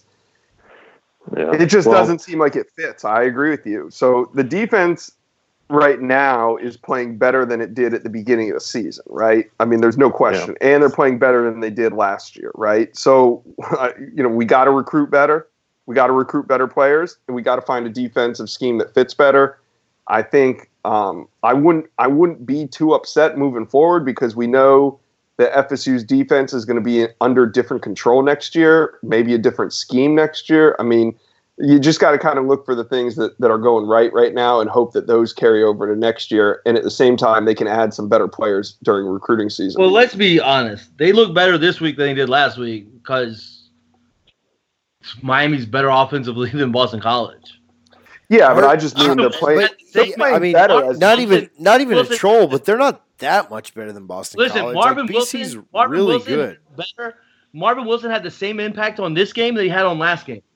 yeah. it just well, doesn't seem like it fits. I agree with you. So the defense right now is playing better than it did at the beginning of the season, right? I mean, there's no question. Yeah. And they're playing better than they did last year, right? So, uh, you know, we got to recruit better. We got to recruit better players, and we got to find a defensive scheme that fits better. I think um, I wouldn't I wouldn't be too upset moving forward because we know that F S U's defense is going to be under different control next year, maybe a different scheme next year. I mean, you just got to kind of look for the things that, that are going right right now and hope that those carry over to next year. And at the same time, they can add some better players during recruiting season. Well, let's be honest. They look better this week than they did last week because Miami's better offensively than Boston College. Yeah, but I just mean they're playing. They're playing I mean, better. As not even not even Wilson, a troll, but they're not that much better than Boston listen, College. Marvin like, Wilson, B C's Marvin really Wilson good. Better. Marvin Wilson had the same impact on this game that he had on last game.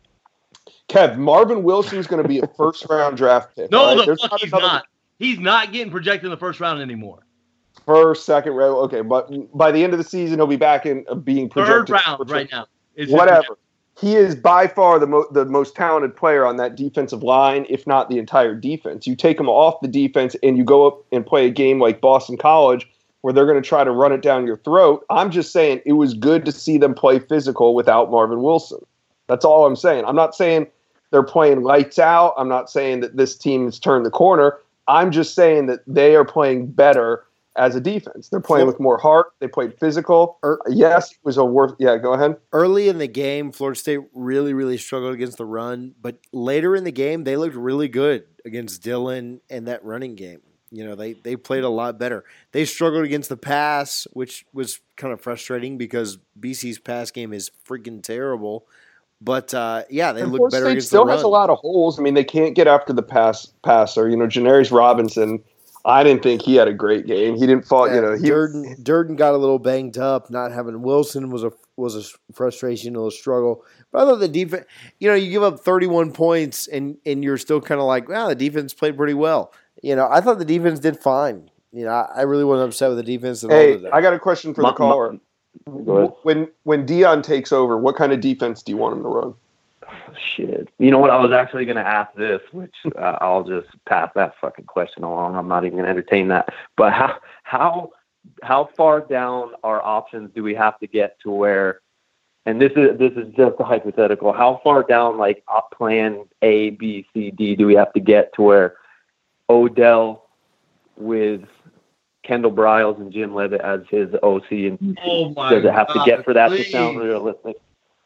Kev, Marvin Wilson's going to be a first-round draft pick. No, right? the fuck he's another... not. He's not getting projected in the first round anymore. First, second round, okay. But by the end of the season, he'll be back in uh, being projected. Third round right now. Whatever. He is by far the, mo- the most talented player on that defensive line, if not the entire defense. You take him off the defense and you go up and play a game like Boston College where they're going to try to run it down your throat. I'm just saying it was good to see them play physical without Marvin Wilson. That's all I'm saying. I'm not saying they're playing lights out. I'm not saying that this team has turned the corner. I'm just saying that they are playing better as a defense. They're playing with more heart. They played physical. Yes, it was a worth. Yeah, go ahead. Early in the game, Florida State really, really struggled against the run. But later in the game, they looked really good against Dillon and that running game. You know, they, they played a lot better. They struggled against the pass, which was kind of frustrating because B C's pass game is freaking terrible. But, uh, yeah, they look better against the run. Still has a lot of holes. I mean, they can't get after the pass passer. You know, Janarius Robinson, I didn't think he had a great game. He didn't fall, yeah, you know. He, Durden, Durden got a little banged up. Not having Wilson was a was a frustration, a struggle. But I thought the defense, you know, you give up thirty-one points and, and you're still kind of like, wow, the defense played pretty well. You know, I thought the defense did fine. You know, I, I really wasn't upset with the defense at hey, all today. I got a question for my, the caller. My, When when Dion takes over, what kind of defense do you want him to run? Shit. You know what? I was actually going to ask this, which uh, I'll just pass that fucking question along. I'm not even going to entertain that. But how how how far down our options do we have to get to where? And this is this is just a hypothetical. How far down, like up plan A, B, C, D, do we have to get to where Odell with Kendall Briles and Jim Levitt as his O C, and Oh my does it have God, to get for that please. to sound realistic?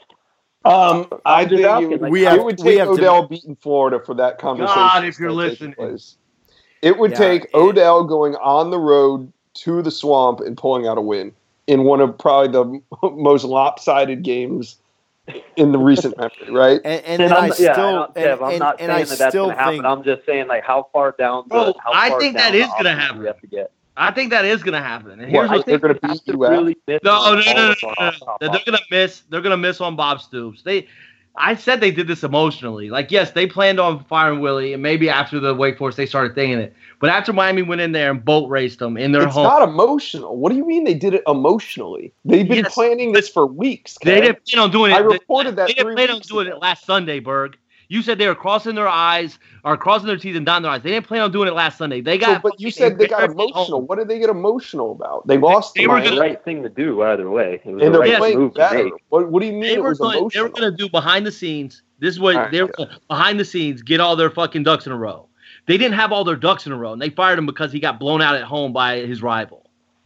Um, I I'm just think asking, it, like, we it have- would we take have to- Odell beating Florida for that conversation. God, to if you're start taking listening. place. It would Yeah, take it- Odell going on the road to the Swamp and pulling out a win in one of probably the most lopsided games in the recent memory, right? And, and, And then I'm, I yeah, still, and I'm, and, Kev, I'm and- not and saying I that that's still going to happen. think, I'm just saying, like, how far down the, Bro, how I far think down that is the gonna offense happen. we have to get. I think that is gonna happen. And Well, here's I what they're think gonna they have beat to you out. really miss No, on no, all no, of no, our no, top no. They're offense. gonna miss. They're gonna miss on Bob Stoops. They, I said they did this emotionally. Like, yes, they planned on firing Willie, and maybe after the Wake Forest they started thinking it. But after Miami went in there and boat raced them in their It's home, not emotional. What do you mean they did it emotionally? They've been Yes, planning this for weeks. they Kev. didn't plan on doing it. I reported that They didn't three plan on weeks doing ago. it last Sunday, Berg. You said they were crossing their eyes or crossing their teeth and dotting their eyes. They didn't plan on doing it last Sunday. They got. So, but you fucking said they got embarrassed at emotional. home. What did they get emotional about? They lost they to were It was Miami, the right thing to do either way. It was and the they're right Yes. playing move to better. make. What, what do you mean They it were, was going, they emotional? were going to do behind the scenes. This is what All right, they were yeah. behind the scenes. Get all their fucking ducks in a row. They didn't have all their ducks in a row, and they fired him because he got blown out at home by his rival.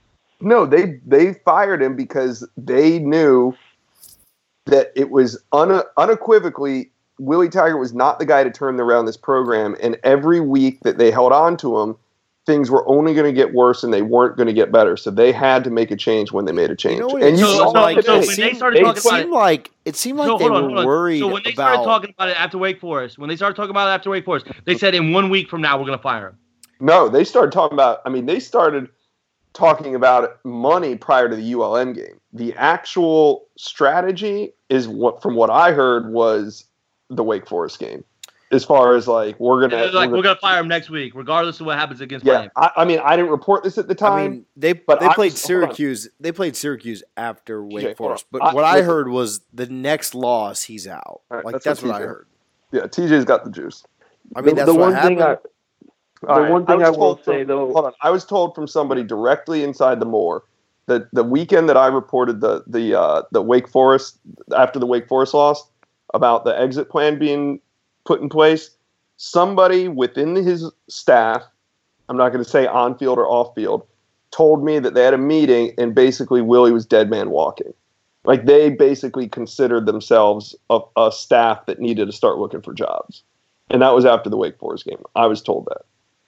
No, they they fired him because they knew that it was un, unequivocally Willie Taggart was not the guy to turn around this program. And every week that they held on to him, things were only going to get worse and they weren't going to get better. So they had to make a change when they made a change. you know what and it you So- saw seemed so- like? it so It when today. they seemed, started it talking about seemed it- like it seemed like So they hold on, were hold on. worried So when they started about. talking about it after Wake Forest, when they started talking about it after Wake Forest, they said in one week from now we're going to fire him. No, they started talking about, I mean, they started talking about money prior to the U L M game. The actual strategy is what, from what I heard, was the Wake Forest game. As far as like, we're going They're to, like, we're going to fire him next week, regardless of what happens against yeah, Miami. I, I mean, I didn't report this at the time. I mean, they but they I played was- hold on. Syracuse. They played Syracuse after Wake hold on. Forest. But I- what I listen. hered was the next loss, he's out. All right, like that's that's, what what, I T J heard. yeah, T J's got the juice. I mean, the, that's the what one thing I, happened. the All right, one thing I, was will told say from- though, hold on. I was told from somebody directly inside the Moore that the weekend that I reported the the uh, the Wake Forest after the Wake Forest loss about the exit plan being put in place, somebody within his staff, I'm not going to say on field or off field, told me that they had a meeting and basically Willie was dead man walking. Like they basically considered themselves a, a staff that needed to start looking for jobs. And that was after the Wake Forest game. I was told that.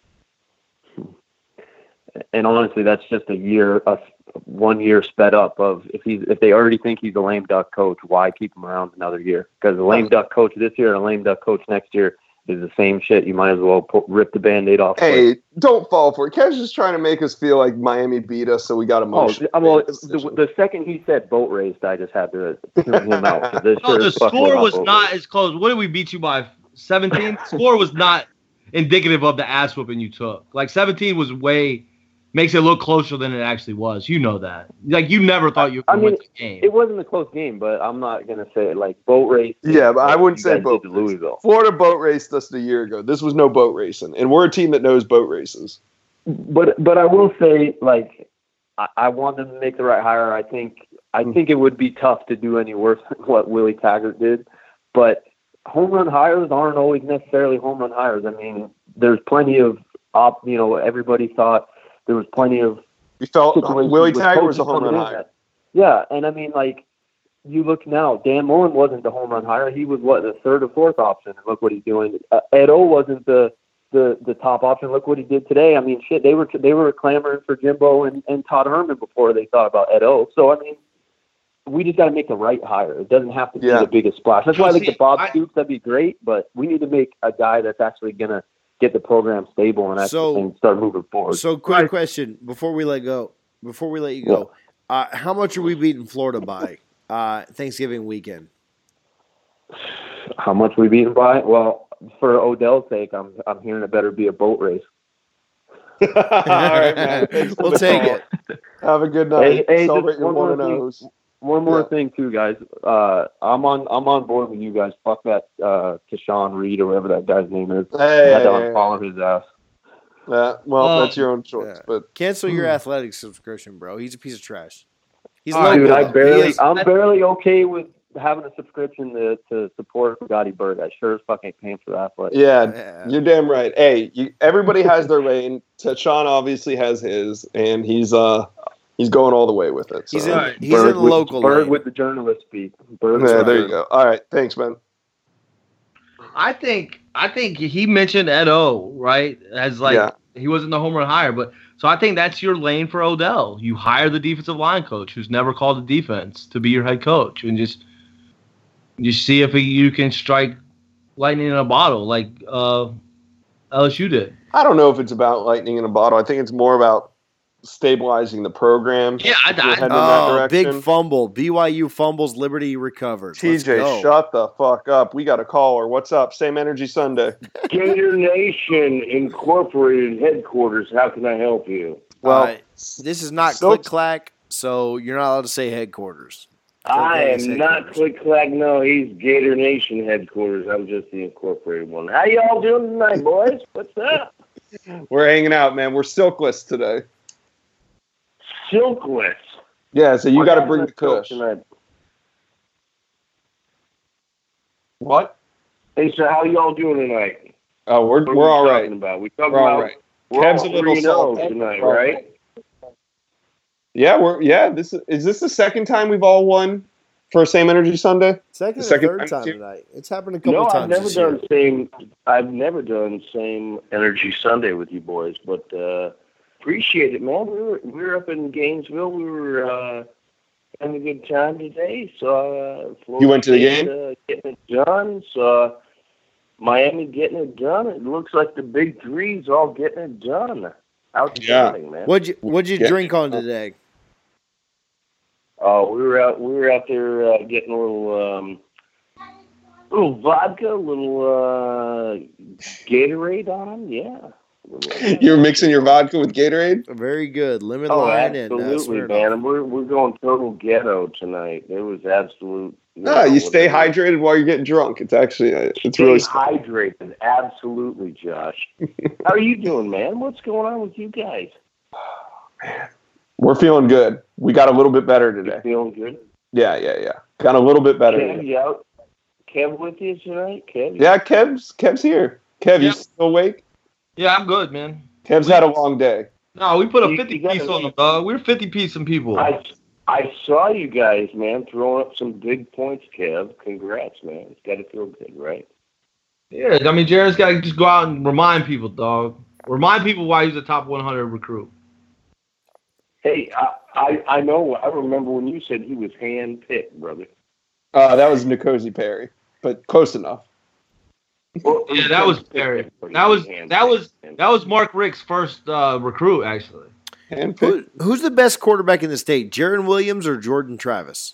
and honestly, that's just a year, a one year sped up of if he's if they already think he's a lame duck coach, why keep him around another year? Because a lame duck coach this year and a lame duck coach next year is the same shit. You might as well put, rip the Band-Aid off. Hey, don't fall for it. Kev's just trying to make us feel like Miami beat us, so we got Oh, emotional. well, the, the second he said boat raced, I just had to tune him out. 'cause this No, sure the as fuck score not was boat not race. as close. What did we beat you by? seventeen? Score was not indicative of the ass whooping you took. Like seventeen was way makes it look closer than it actually was. You know that. Like you never thought you were I going to mean, win the game. it wasn't a close game, but I'm not gonna say it like boat race. Yeah, but I wouldn't you say guys boat did race. to Louisville. Florida boat raced us a year ago. This was no boat racing, and we're a team that knows boat races. But but I will say, like, I, I want them to make the right hire. I think I think it would be tough to do any worse than what Willie Taggart did. But home run hires aren't always necessarily home run hires. I mean, there's plenty of op. You know, everybody thought there was plenty of We felt situations Willie with Taggart was a coaches home run coming in hire. that- Yeah, and I mean, like, you look now, Dan Mullen wasn't the home run hire. He was, what, the third or fourth option, and look what he's doing. Uh, Ed O wasn't the, the the top option. Look what he did today. I mean, shit, they were they were clamoring for Jimbo and, and Todd Herman before they thought about Ed O. So, I mean, we just got to make the right hire. It doesn't have to be Yeah. the biggest splash. That's why I think See, the Bob I- Stoops, that'd be great, but we need to make a guy that's actually going to get the program stable and actually So- and start moving forward. So, quick Right. question before we let go. Before we let you go, uh, how much are we beating Florida by uh, Thanksgiving weekend? How much we beaten by? Well, for Odell's sake, I'm I'm hearing it better be a boat race. All right, man. Thanks for We'll the take call. it. Have a good night. Hey, hey, Celebrate just your one more one and thing. O's. One more Yeah. thing too, guys. Uh, I'm on I'm on board with you guys. Fuck that uh, Keshawn Reed or whatever that guy's name is. Hey, I had to hey, hey. unfollow his ass. Uh, well, Um, that's your own choice. yeah. But Cancel your athletic subscription, bro. He's a piece of trash. He's All right, local, Dude, I though. He barely is- I'm barely okay with having a subscription to, to support Gotti Bird. I sure as fuck ain't paying for that. But Yeah, Yeah. you're damn right. Hey, you, everybody has their lane. Sean obviously has his, and he's uh he's going all the way with it. So. He's in, Right. he's Bird in the with, local Bird lane. with the journalist speak. Bird Yeah, with there you Bird. go. All right, thanks, man. I think I think he mentioned Ed O, right? As like Yeah. he wasn't the home run hire, but so I think that's your lane for Odell. You hire the defensive line coach who's never called a defense to be your head coach, and just you see if he, you can strike lightning in a bottle like uh, L S U did. I don't know if it's about lightning in a bottle. I think it's more about stabilizing the program. Yeah, I- If we're I- heading in Oh, that big direction. fumble. B Y U fumbles, Liberty recovers. T Let's J, go. shut the fuck up. We got a caller. What's up? Same Energy Sunday. Gator Nation Incorporated headquarters. How can I help you? Well, Uh, this is not so- Click Clack, so you're not allowed to say headquarters. I Click Clack's am not headquarters. Click Clack. No, he's Gator Nation headquarters. I'm just the incorporated one. How y'all doing tonight, boys? What's up? we're hanging out, man. We're silkless today. Silkless. Yeah, so you What got to happened bring the to Silk kush. tonight? What? Hey, so how y'all doing tonight? Oh, we're What are we're we all talking right. About? We talking We're all about right. we're Kev's all a little three and oh salty. tonight, We're all right? Yeah, we're yeah. This is, is this the second time we've all won for Same Energy Sunday? Second The or second third time time this year? tonight. It's happened a couple No, I've times never this done year. same. I've never done same Energy Sunday with you boys, but uh, appreciate it, man. We were we were up in Gainesville. We were uh, having a good time today. So uh, Florida You went to the State, game? Uh, getting it done. So Miami getting it done. It looks like the big three's all getting it done. Outstanding, man. What'd you What'd you Yeah. drink on today? Oh, we were out. We were out there uh, getting a little, um, little vodka, a little uh, Gatorade on. Yeah. Little- You're mixing your vodka with Gatorade? Very good. Lemon Oh, lime and uh, absolutely, Smirnoff. man. And we're we're going total ghetto tonight. There was absolute. No, you stay hydrated while you're getting drunk. It's actually uh, it's Stay really hydrated. Absolutely, Josh. How are you doing, man? What's going on with you guys? we're feeling good. We got a little bit better today. Feeling good? Yeah, yeah, yeah. Got a little bit better. Kev, today. you out? Kev with you tonight? Kev? Yeah, Kev's Kev's here. Kev, you Yep. still awake? Yeah, I'm good, man. Kev's had a long day. No, we put a You- fifty you gotta- piece on them, dog. We're fifty piece some people. I, I saw you guys, man, throwing up some big points, Kev. Congrats, man. It's got to feel good, right? Yeah, I mean, Jaren's got to just go out and remind people, dog. Remind people why he's a top one hundred recruit. Hey, I, I, I know. I remember when you said he was hand-picked, brother. Uh, that was Nkosi Perry, but close enough. Well, Yeah, that was Perry. That was that was that was Mark Rick's first uh, recruit, actually. And Who, who's the best quarterback in the state, Jaron Williams or Jordan Travis?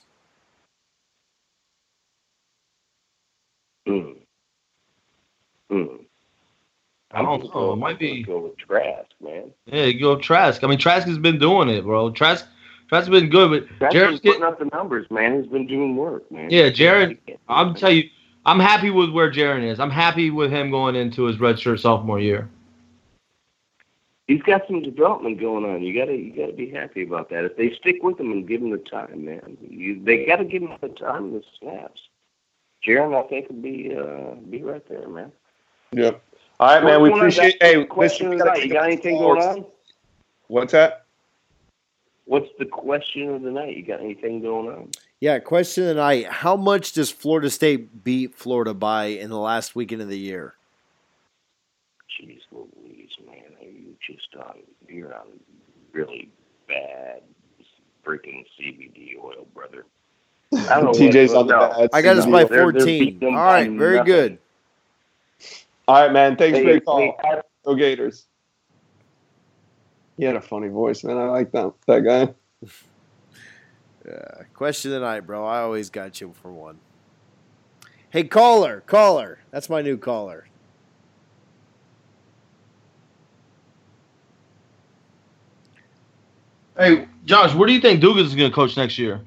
Mm. Mm. I don't know. It might be. Go with Trask, man. Yeah, you go Trask. I mean, Trask has been doing it, bro. Trask, Trask has been good, but Trask been Jaren's putting getting. up the numbers, man. He's been doing work, man. Yeah, Jaren. I'm tell you, I'm happy with where Jaren is. I'm happy with him going into his redshirt sophomore year. He's got some development going on. You gotta, you gotta be happy about that. If they stick with him and give him the time, man, you, they gotta give him the time and the snaps. Jaren, I think, will be, uh, be right there, man. Yep. All right, man. We What's going on, appreciate. guys? Hey, Question listen, we of the gotta night. You take got a anything call. going on? What's that? What's the question of the night? You got anything going on? Yeah, question of the night. How much does Florida State beat Florida by in the last weekend of the year? Jeez Louise, man, are you just on? You're on really bad freaking C B D oil, brother. I don't know T J's what- on the no. bad. I got us side. by They're- they're fourteen. beating them All right, by very nothing. good. All right, man. Thanks Hey, for your call. hey, I- Go Gators. He had a funny voice, man. I like that that guy. Uh, question of the night, bro. I always got you for one. Hey, caller, caller. That's my new caller. Hey, Josh, where do you think Dugas is going to coach next year?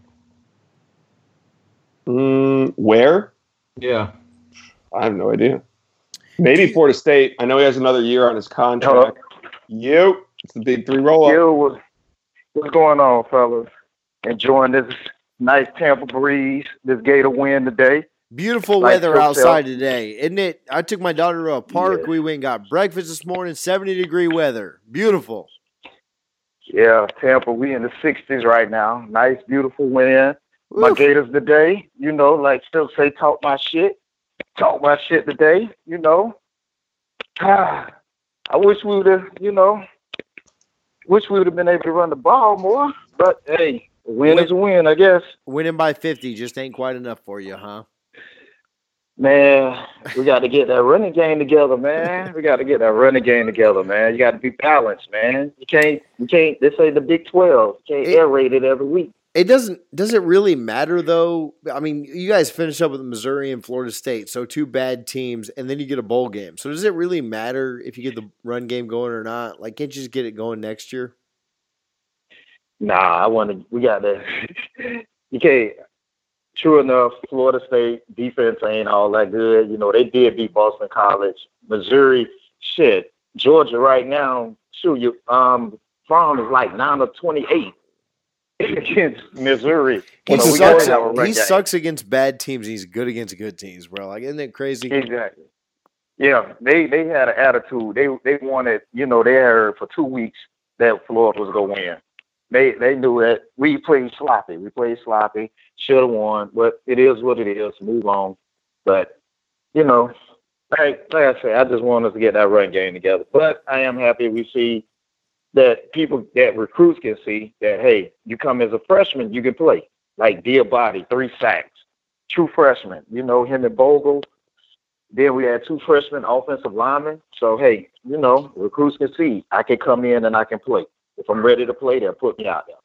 Mm, where? Yeah. I have no idea. Maybe Florida State. I know he has another year on his contract. You. It's the big three roll up. Yo, what's, what's going on, fellas? Enjoying this Nice Tampa breeze. This Gator win today. Beautiful Like weather Coach outside L. today, isn't it? I took my daughter to a park. Yes. We went and got breakfast this morning. seventy degree weather. Beautiful. Yeah, Tampa, we in the sixties right now. Nice, beautiful win. My Oof. Gators today, you know, like still say, talk my shit. Talk my shit today, you know. Ah, I wish we would have, you know, wish we would have been able to run the ball more. But, hey, a win Win- is a win, I guess. Winning by fifty just ain't quite enough for you, huh? Man, we got to get that running game together, man. We got to get that running game together, man. You got to be balanced, man. You can't, you can't, they say the Big twelve. You can't It- air raid it every week. It doesn't does it really matter though? I mean, you guys finished up with Missouri and Florida State, so two bad teams, and then you get a bowl game. So does it really matter if you get the run game going or not? Like, can't you just get it going next year? Nah, I want to, we got to, you can't, true enough, Florida State defense ain't all that good. You know, they did beat Boston College. Missouri, shit. Georgia right now, shoot, you, um, Fromm is like nine of twenty-eight against Missouri. He So we sucks. gotta have a run He game. sucks against bad teams. He's good against good teams, bro. Like, isn't it crazy? Exactly. Yeah, they they had an attitude. They they wanted, you know, they heard for two weeks that Florida was gonna win. They they knew that we played sloppy. We played sloppy. Should have won, but it is what it is. Move on. But you know, like like I said, I just want us to get that run game together. But I am happy we see that people that recruits can see that hey, you come as a freshman, you can play. Like Diabate, three sacks, true freshman. You know him and Bogle. Then we had two freshmen offensive linemen. So, hey, you know, recruits can see I can come in and I can play. If I'm ready to play, they'll put me out there.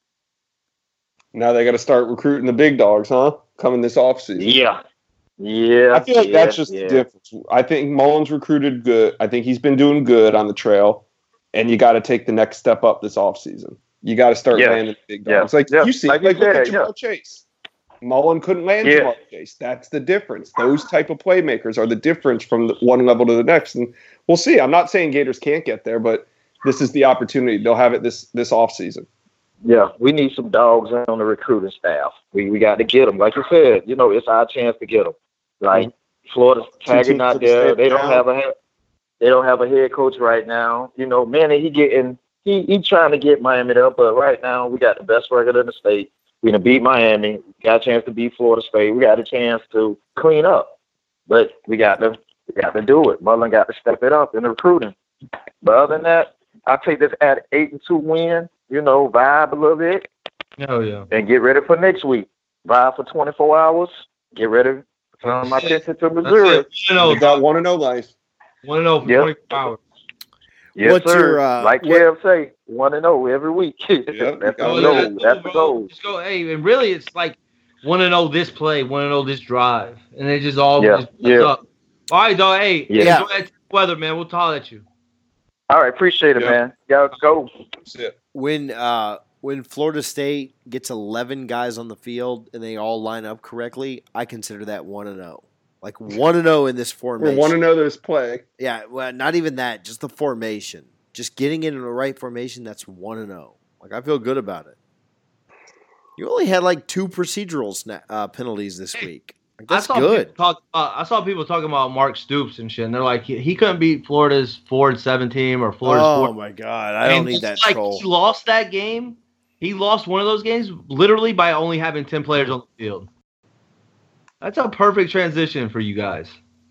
Now they got to start recruiting the big dogs, huh? Coming this offseason. Yeah. Yeah. I feel like yeah, that's just yeah. the difference. I think Mullins recruited good. I think he's been doing good on the trail. And you got to take the next step up this offseason. You got to start Yeah. landing big Yeah. dogs. Like Yeah. you see, Like like, you look at said, Jamar yeah. Chase. Mullen couldn't land Yeah. Jamar Chase. That's the difference. Those type of playmakers are the difference from the one level to the next. And we'll see. I'm not saying Gators can't get there, but this is the opportunity. They'll have it this this offseason. Yeah, we need some dogs on the recruiting staff. We we got to get them. Like you said, you know, it's our chance to get them. Like Florida's tagging teams out for the there. state They don't now. have a head, they don't have a head coach right now. You know, Manny, he getting he he trying to get Miami up, but right now we got the best record in the state. We gonna beat Miami. Got a chance to beat Florida State. We got a chance to clean up, but we got to we got to do it. Mullen got to step it up in the recruiting. But other than that, I'll take this at eight and two win. You know, vibe a little bit. Oh yeah. And get ready for next week. Vibe for twenty-four hours. Get ready to turn my attention to Missouri. That's it. You know, They got one and no life. one to know for Yep. twenty-four hours. Yes, What's sir. your, uh, like what- Kev say, one and zero every week. Yep, That's you the got goal. it. That's the bro. goal. Just go, hey, and really, it's like want to know this play, want to know this drive, and it just all Yeah, just yeah. builds up. All right, dog. Hey, Yeah. enjoy that weather, man. We'll talk at you. All right, appreciate it, Yeah. man. Gotta go. That's it. When uh, when Florida State gets eleven guys on the field and they all line up correctly, I consider that one and zero. Like one and zero in this We're formation. one and another's play. Yeah, well, not even that. Just the formation. Just getting it in the right formation. That's one and zero. Like I feel good about it. You only had like two procedural sna- uh, penalties this week. Like, that's I saw good. People talk, uh, I saw people talking about Mark Stoops and shit, and they're like, he, he couldn't beat Florida's four and seven team or Florida's Oh four. my god, I don't And need it's that like troll. He lost that game. He lost one of those games literally by only having ten players on the field. That's a perfect transition for you guys.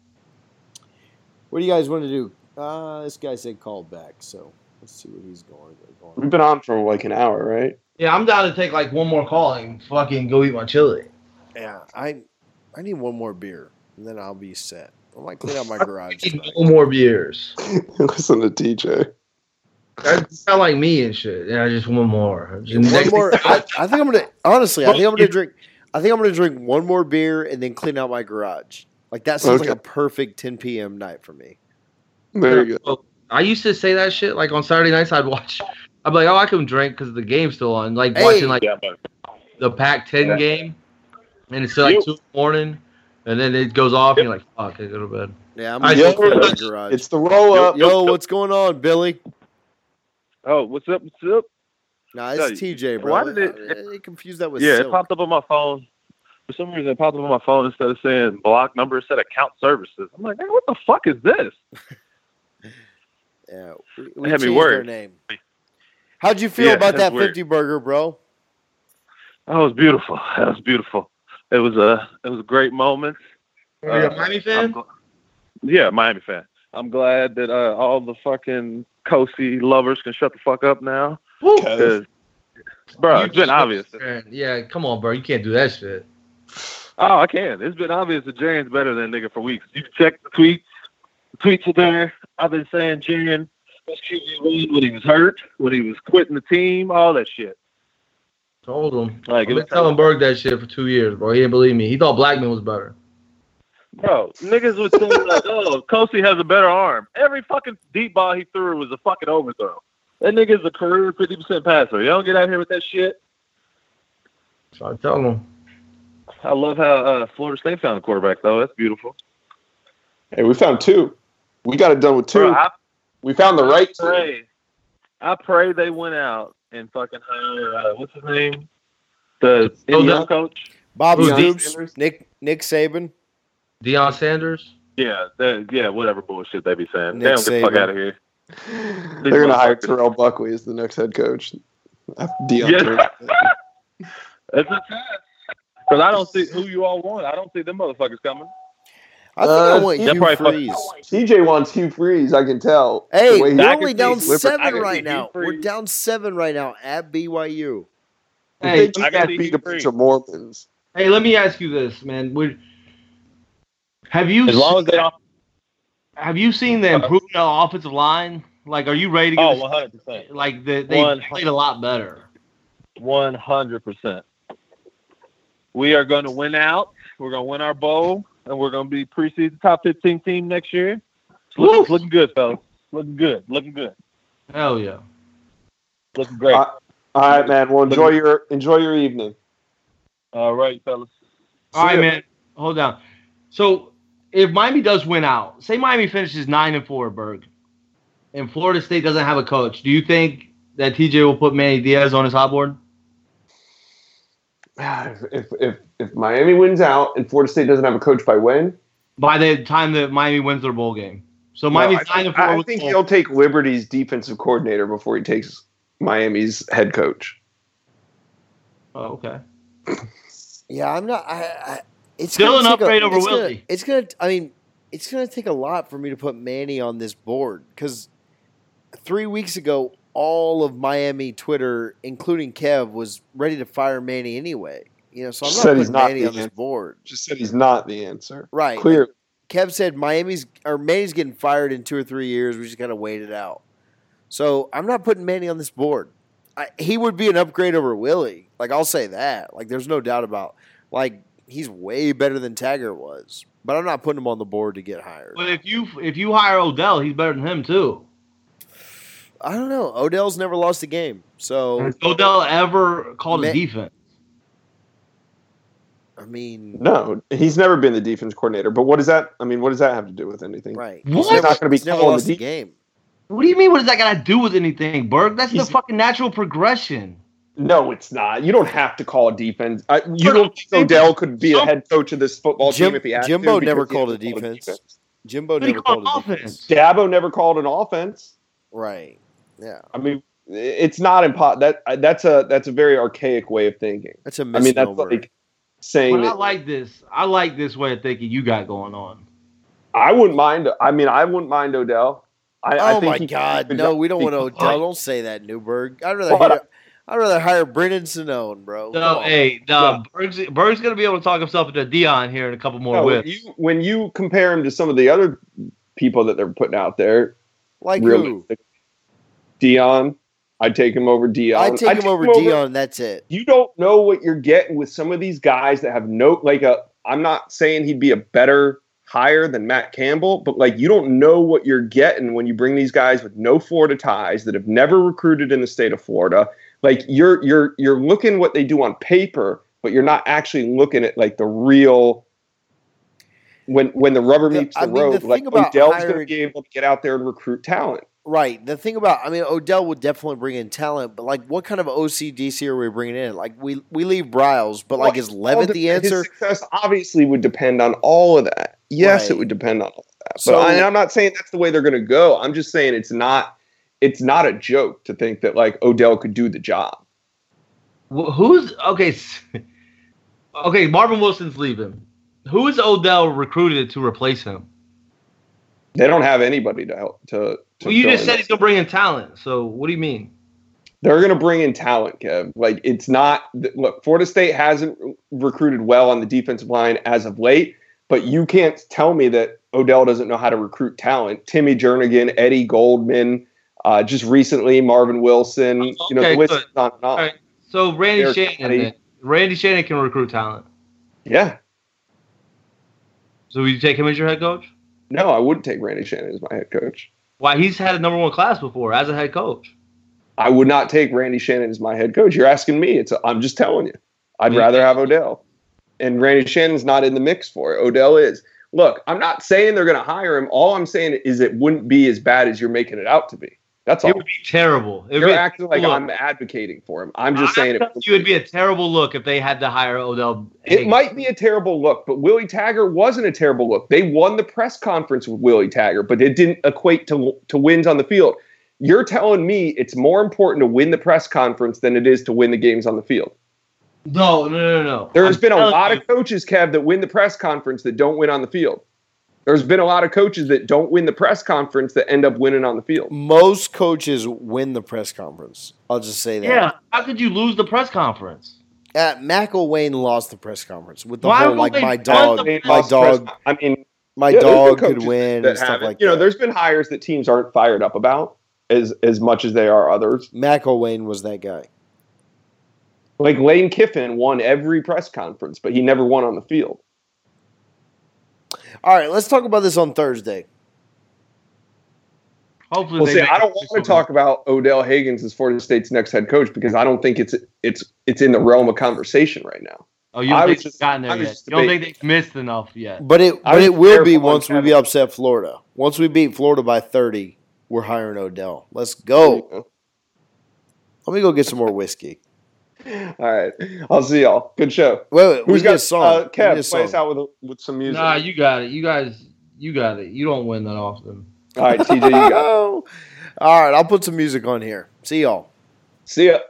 What do you guys want to do? Uh, this guy said called back, so let's see what he's going. going We've been on for like an hour, right? Yeah, I'm down to take like one more call and fucking go eat my chili. Yeah, I I need one more beer, and then I'll be set. I might clean out my garage. I need tonight. no more beers. Listen to D J. That sound like me and shit. Yeah, just one more. Just One next- more. I, I think I'm gonna honestly. I think I'm gonna drink. I think I'm gonna drink one more beer and then clean out my garage. Like that sounds Okay. like a perfect ten p.m. night for me. There you go. I used to say that shit like on Saturday nights. I'd watch. I'd be like, oh, I can drink because the game's still on. Like Hey. watching like Yeah, but the Pac ten Yeah. game, and it's like Yep. two in the morning, and then it goes off, and you're like, fuck, I go to bed. Yeah, I'm I gonna just- go clean out my garage. It's the roll Yo, up. yo, what's going on, Billy? Oh, what's up? What's up? No, it's T J, bro. Why did it? They confused that with yeah, Silk. it popped up on my phone. For some reason, it popped up on my phone instead of saying block number, it said account services. I'm like, hey, what the fuck is this? Yeah, we, It we had me changed worried. our name. How'd you feel Yeah, about that's that weird. fifty burger, bro? That was beautiful. That was beautiful. It was a it was a great moment. Are you a Uh, Miami I'm fan? gl- yeah, Miami fan. I'm glad that uh, all the fucking Kosi lovers can shut the fuck up now. Because, bro, You it's been just- obvious. Yeah, come on, bro. You can't do that shit. Oh, I can. It's been obvious that Jaren's better than nigga for weeks. You can check the tweets. The tweets are there. I've been saying Jaren was Q B one when he was hurt, when he was quitting the team, all that shit. Told him. Like, I've it been was- telling Berg that shit for two years, bro. He didn't believe me. He thought Blackman was better. Bro, niggas would say like, oh, Kosi has a better arm. Every fucking deep ball he threw was a fucking overthrow. That nigga's a career fifty percent passer. You don't get out here with that shit. So I tell him. I love how uh, Florida State found a quarterback, though. That's beautiful. Hey, we found two. We got it done with two. Bro, I, we found the right I two. pray, I pray they went out and fucking hired, uh, what's his name? The Indiana coach? Bob Deion Stoops, Sanders? Nick Nick Saban. Deion Sanders? Yeah, the, yeah, whatever bullshit they be saying. Nick they don't get the fuck Saban. out of here. They're gonna hire Terrell Buckley as the next head coach. After Deion Yeah. threw it. It's a chance. Because I don't see who you all want. I don't see them motherfuckers coming. I think Uh, I want They'll Hugh probably fuck- Freeze. T J wants Hugh Freeze. I can tell. Hey, The way he- we're I only can down see- I seven can right see now. Hugh We're Freeze. down seven right now at B Y U. Hey, they I just can see beat Hugh a bunch Freeze. of Mormons. hey, let me ask you this, man. Would, have you As long as they don't. have you seen the improvement of the offensive line? Like, are you ready to get Oh, this- one hundred percent. like the, they One- played a lot better? one hundred percent. We are going to win out. We're going to win our bowl, and we're going to be preseason top fifteen team next year. It's looking, it's looking good, fellas. Looking good. Looking good. Hell yeah. Looking great. Uh, All right, man. Well, enjoy your enjoy your evening. All right, fellas. All right, ya. man. Hold down. So, if Miami does win out, say Miami finishes nine and four, Berg, and Florida State doesn't have a coach, do you think that T J will put Manny Diaz on his hot board? If, if if if Miami wins out and Florida State doesn't have a coach by when? By the time that Miami wins their bowl game. So Miami's No, I, nine and four. I with think the- he'll take Liberty's defensive coordinator before he takes Miami's head coach. Oh, okay. Yeah, I'm not. I, I it's Still gonna an take a- upgrade over it's gonna- Willie. It's gonna. I mean, it's gonna take a lot for me to put Manny on this board because three weeks ago, all of Miami Twitter, including Kev, was ready to fire Manny anyway. You know, so I'm not Said putting he's not Manny the on this answer. board. Just said he's not the answer. Right. Clear. Kev said Miami's or Manny's getting fired in two or three years. We just gotta wait it out. So I'm not putting Manny on this board. I, he would be an upgrade over Willie. Like I'll say that. Like there's no doubt about. Like he's way better than Taggart was. But I'm not putting him on the board to get hired. But if you if you hire Odell, he's better than him too. I don't know. Odell's never lost a game. So Has Odell ever called Ma- a defense? I mean, No, he's never been the defense coordinator. But what does that? I mean, what does that have to do with anything? right. What? He's not going to be He's never calling lost the a defense. game. What do you mean? What does that got to do with anything, Berg? That's He's- the fucking natural progression. No, it's not. You don't have to call a defense. I, you But don't think some- Odell could be a some- head coach of this football Jim- team if he had Jimbo to? never because he called hasn't a called defense. Jimbo But he never called called a offense. defense. Dabo never called an offense. Right. Yeah. I mean, it's not impo- that that's a that's a very archaic way of thinking. That's a I mean, that's misnomer. like saying But I that like this. I like this way of thinking you got going on. I wouldn't mind. I mean, I wouldn't mind Odell. I, I Oh think my he- God! No, we don't want Odell. Don't say that, Newberg. I'd rather What? hire, I'd rather hire Brendan Sinone, bro. Come No, on. hey, no, Berg's, Berg's going to be able to talk himself into Dion here in a couple more No, when whips. you when you compare him to some of the other people that they're putting out there, Like really, who? Dion, I'd take him over Dion. I'd take him over Dion. That's it. You don't know what you're getting with some of these guys that have no like a. I'm not saying he'd be a better hire than Matt Campbell, but like you don't know what you're getting when you bring these guys with no Florida ties that have never recruited in the state of Florida. Like you're you're you're looking what they do on paper, but you're not actually looking at like the real. When when the rubber The- meets the I mean, the road, thing like about Odell's going to hiring- be able to get out there and recruit talent. Right. The thing about, I mean, Odell would definitely bring in talent, but like, what kind of O C D C are we bringing in? Like, we we leave Bryles, but like, Well, is Levitt the answer? His success obviously would depend on all of that. Yes, Right. it would depend on all of that. But So- I, I'm not saying that's the way they're going to go. I'm just saying it's not. It's not a joke to think that like Odell could do the job. Wh- Who's okay? s- Okay, Marvin Wilson's leaving. Who is Odell recruited to replace him? They don't have anybody to help to. to Well, you fill just in said that. he's gonna bring in talent. So what do you mean? They're going to bring in talent, Kev. Like, it's not – look, Florida State hasn't recruited well on the defensive line as of late, but you can't tell me that Odell doesn't know how to recruit talent. Timmy Jernigan, Eddie Goldman, uh, just recently Marvin Wilson. You know, Okay, the list good. is on and on. All right. So Randy Derek Shannon, Kennedy. then. Randy Shannon can recruit talent. Yeah. So would you take him as your head coach? No, I wouldn't take Randy Shannon as my head coach. Why? He's had a number one class before as a head coach. I would not take Randy Shannon as my head coach. You're asking me. It's a, I'm just telling you. I'd Yeah. rather have Odell. And Randy Shannon's not in the mix for it. Odell is. Look, I'm not saying they're going to hire him. All I'm saying is it wouldn't be as bad as you're making it out to be. That's all. It would be terrible. It would You're be a acting like look. I'm advocating for him. I'm just I'm saying telling it. you, it'd be a terrible look if they had to hire Odell. It might be a terrible look, but Willie Taggart wasn't a terrible look. They won the press conference with Willie Taggart, but it didn't equate to to wins on the field. You're telling me it's more important to win the press conference than it is to win the games on the field. No, no, no, no. There's I'm been a telling lot you. of coaches, Kev, that win the press conference that don't win on the field. There's been a lot of coaches that don't win the press conference that end up winning on the field. Most coaches win the press conference. I'll just say that. Yeah. How could you lose the press conference? Uh, McElwain lost the press conference with the Why whole would like they my won dog, the my Lost dog, press- I mean, my yeah, there's been dog could coaches win that and stuff haven't. like You know, that. there's been hires that teams aren't fired up about as as much as they are others. McElwain was that guy. Like Lane Kiffin won every press conference, but he never won on the field. All right, let's talk about this on Thursday. Hopefully, Well, they see, make I don't it want to official. talk about Odell Higgins as Florida State's next head coach because I don't think it's it's it's in the realm of conversation right now. Oh, you don't I think was they've just- gotten there I was yet? just You don't think debating. they've missed enough yet? But it I but was it will be careful on once we Kevin. be upset Florida. Once we beat Florida by thirty, we're hiring Odell. Let's go. Let me go get some more whiskey. All right, I'll see y'all. Good show. Wait, wait, we Who's need got a song. Uh, We need Kev, a play us song. out with with some music. Nah, you got it. You guys, you got it. You don't win that often. All right, T J, you got it. All right, I'll put some music on here. See y'all. See ya.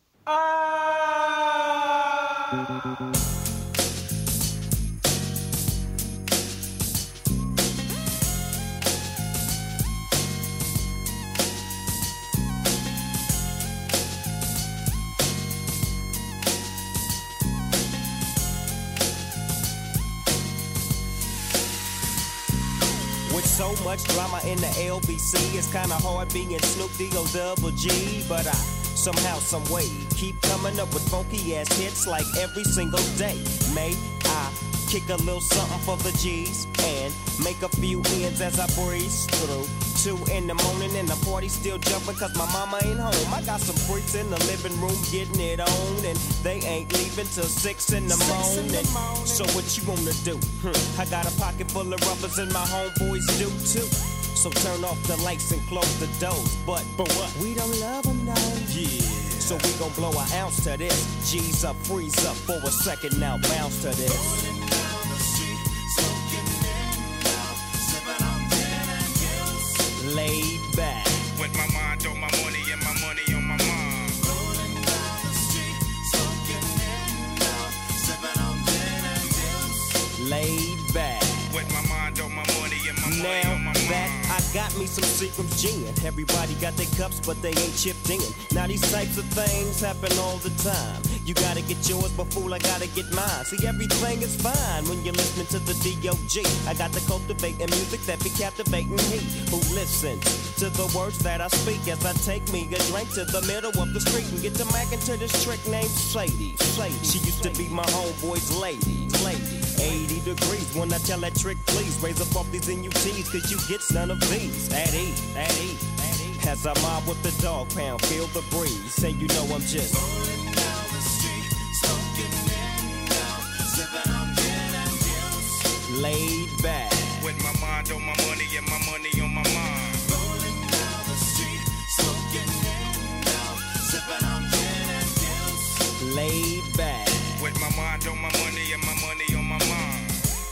With so much drama in the L B C, it's kinda hard being Snoop D O double G. But I somehow, some way, keep coming up with funky ass hits like every single day. May I kick a little something for the G's and make a few ends as I breeze through. Two in the morning and the party still jumping cause my mama ain't home. I got some freaks in the living room getting it on and they ain't leaving till six in the morning. So what you wanna do? Hmm. I got a pocket full of rubbers and my homeboys do too. So turn off the lights and close the doors. But, but what? We don't love them now. Yeah. So we gon' blow an ounce to this. G's up, freeze up for a second now, bounce to this. Laid back. With my mind on my money and my money on my mind. Rolling down the street, smoking in now, sipping on gin and juice. Laid back. With my mind on my money and my money Now on my that mind. I got me some Seagram's gin. Everybody got their cups, but they ain't chipped in. Now these types of things happen all the time. You gotta get yours, but fool, I gotta get mine. See, everything is fine when you're listening to the D O G. I got the cultivating music that be captivating he who listens to the words that I speak as I take me a drink to the middle of the street and get to mackin' to this trick named Sadie. Sadie. She used to be my homeboy's lady. Lady. eighty degrees when I tell that trick, please raise up off these N U Ts, cause you get none of these. At ease, at ease, at ease. As I mob with the dog pound, feel the breeze. Say you know I'm just Rolling down the street, smoking in now, sipping on gin and juice. laid back. With my mind on my money and my money on my mind. Rolling down the street.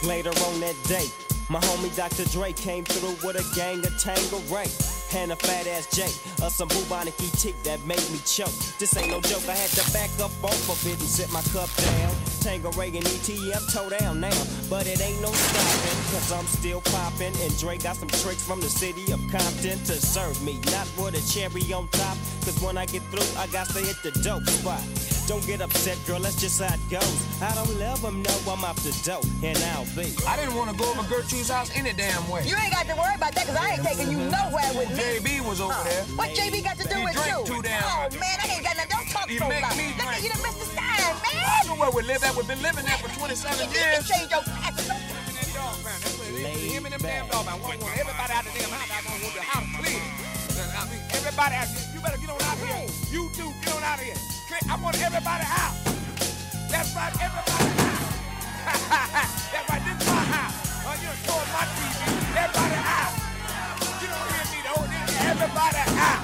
Later on that day, my homie Doctor Dre came through with a gang of Tangeray and a fat ass J, or some bubonic E T that made me choke. This ain't no joke, I had to back up off of it and sit my cup down. Tangeray and E T M toe down now, but it ain't no stopping, cause I'm still popping. And Dre got some tricks from the city of Compton to serve me, not with a cherry on top, cause when I get through, I got to hit the dope spot. Don't get upset, girl, that's just how it goes. I don't let them know I'm out the dope, and I'll be. I didn't want to go over Gertrude's house any damn way. You ain't got to worry about that, cause I ain't taking you nowhere with me. J B was over uh, there. What J B got to do he with drank you? Too damn oh, man, I ain't got nothing. Don't talk he so make loud. me Look drink. at you done missed the sign, man. I know where we live at. We've been living there for twenty-seven you years. You change your passes. Him and them damn dog, man. I want everybody out the damn house. I want the house clear. I mean, everybody out here. You better get on out of here. You two, get on out of here. I want everybody out. That's right, everybody out. That's right, this is my house. Oh, you done tore my T V. Everybody out. You don't hear me, though. Everybody out.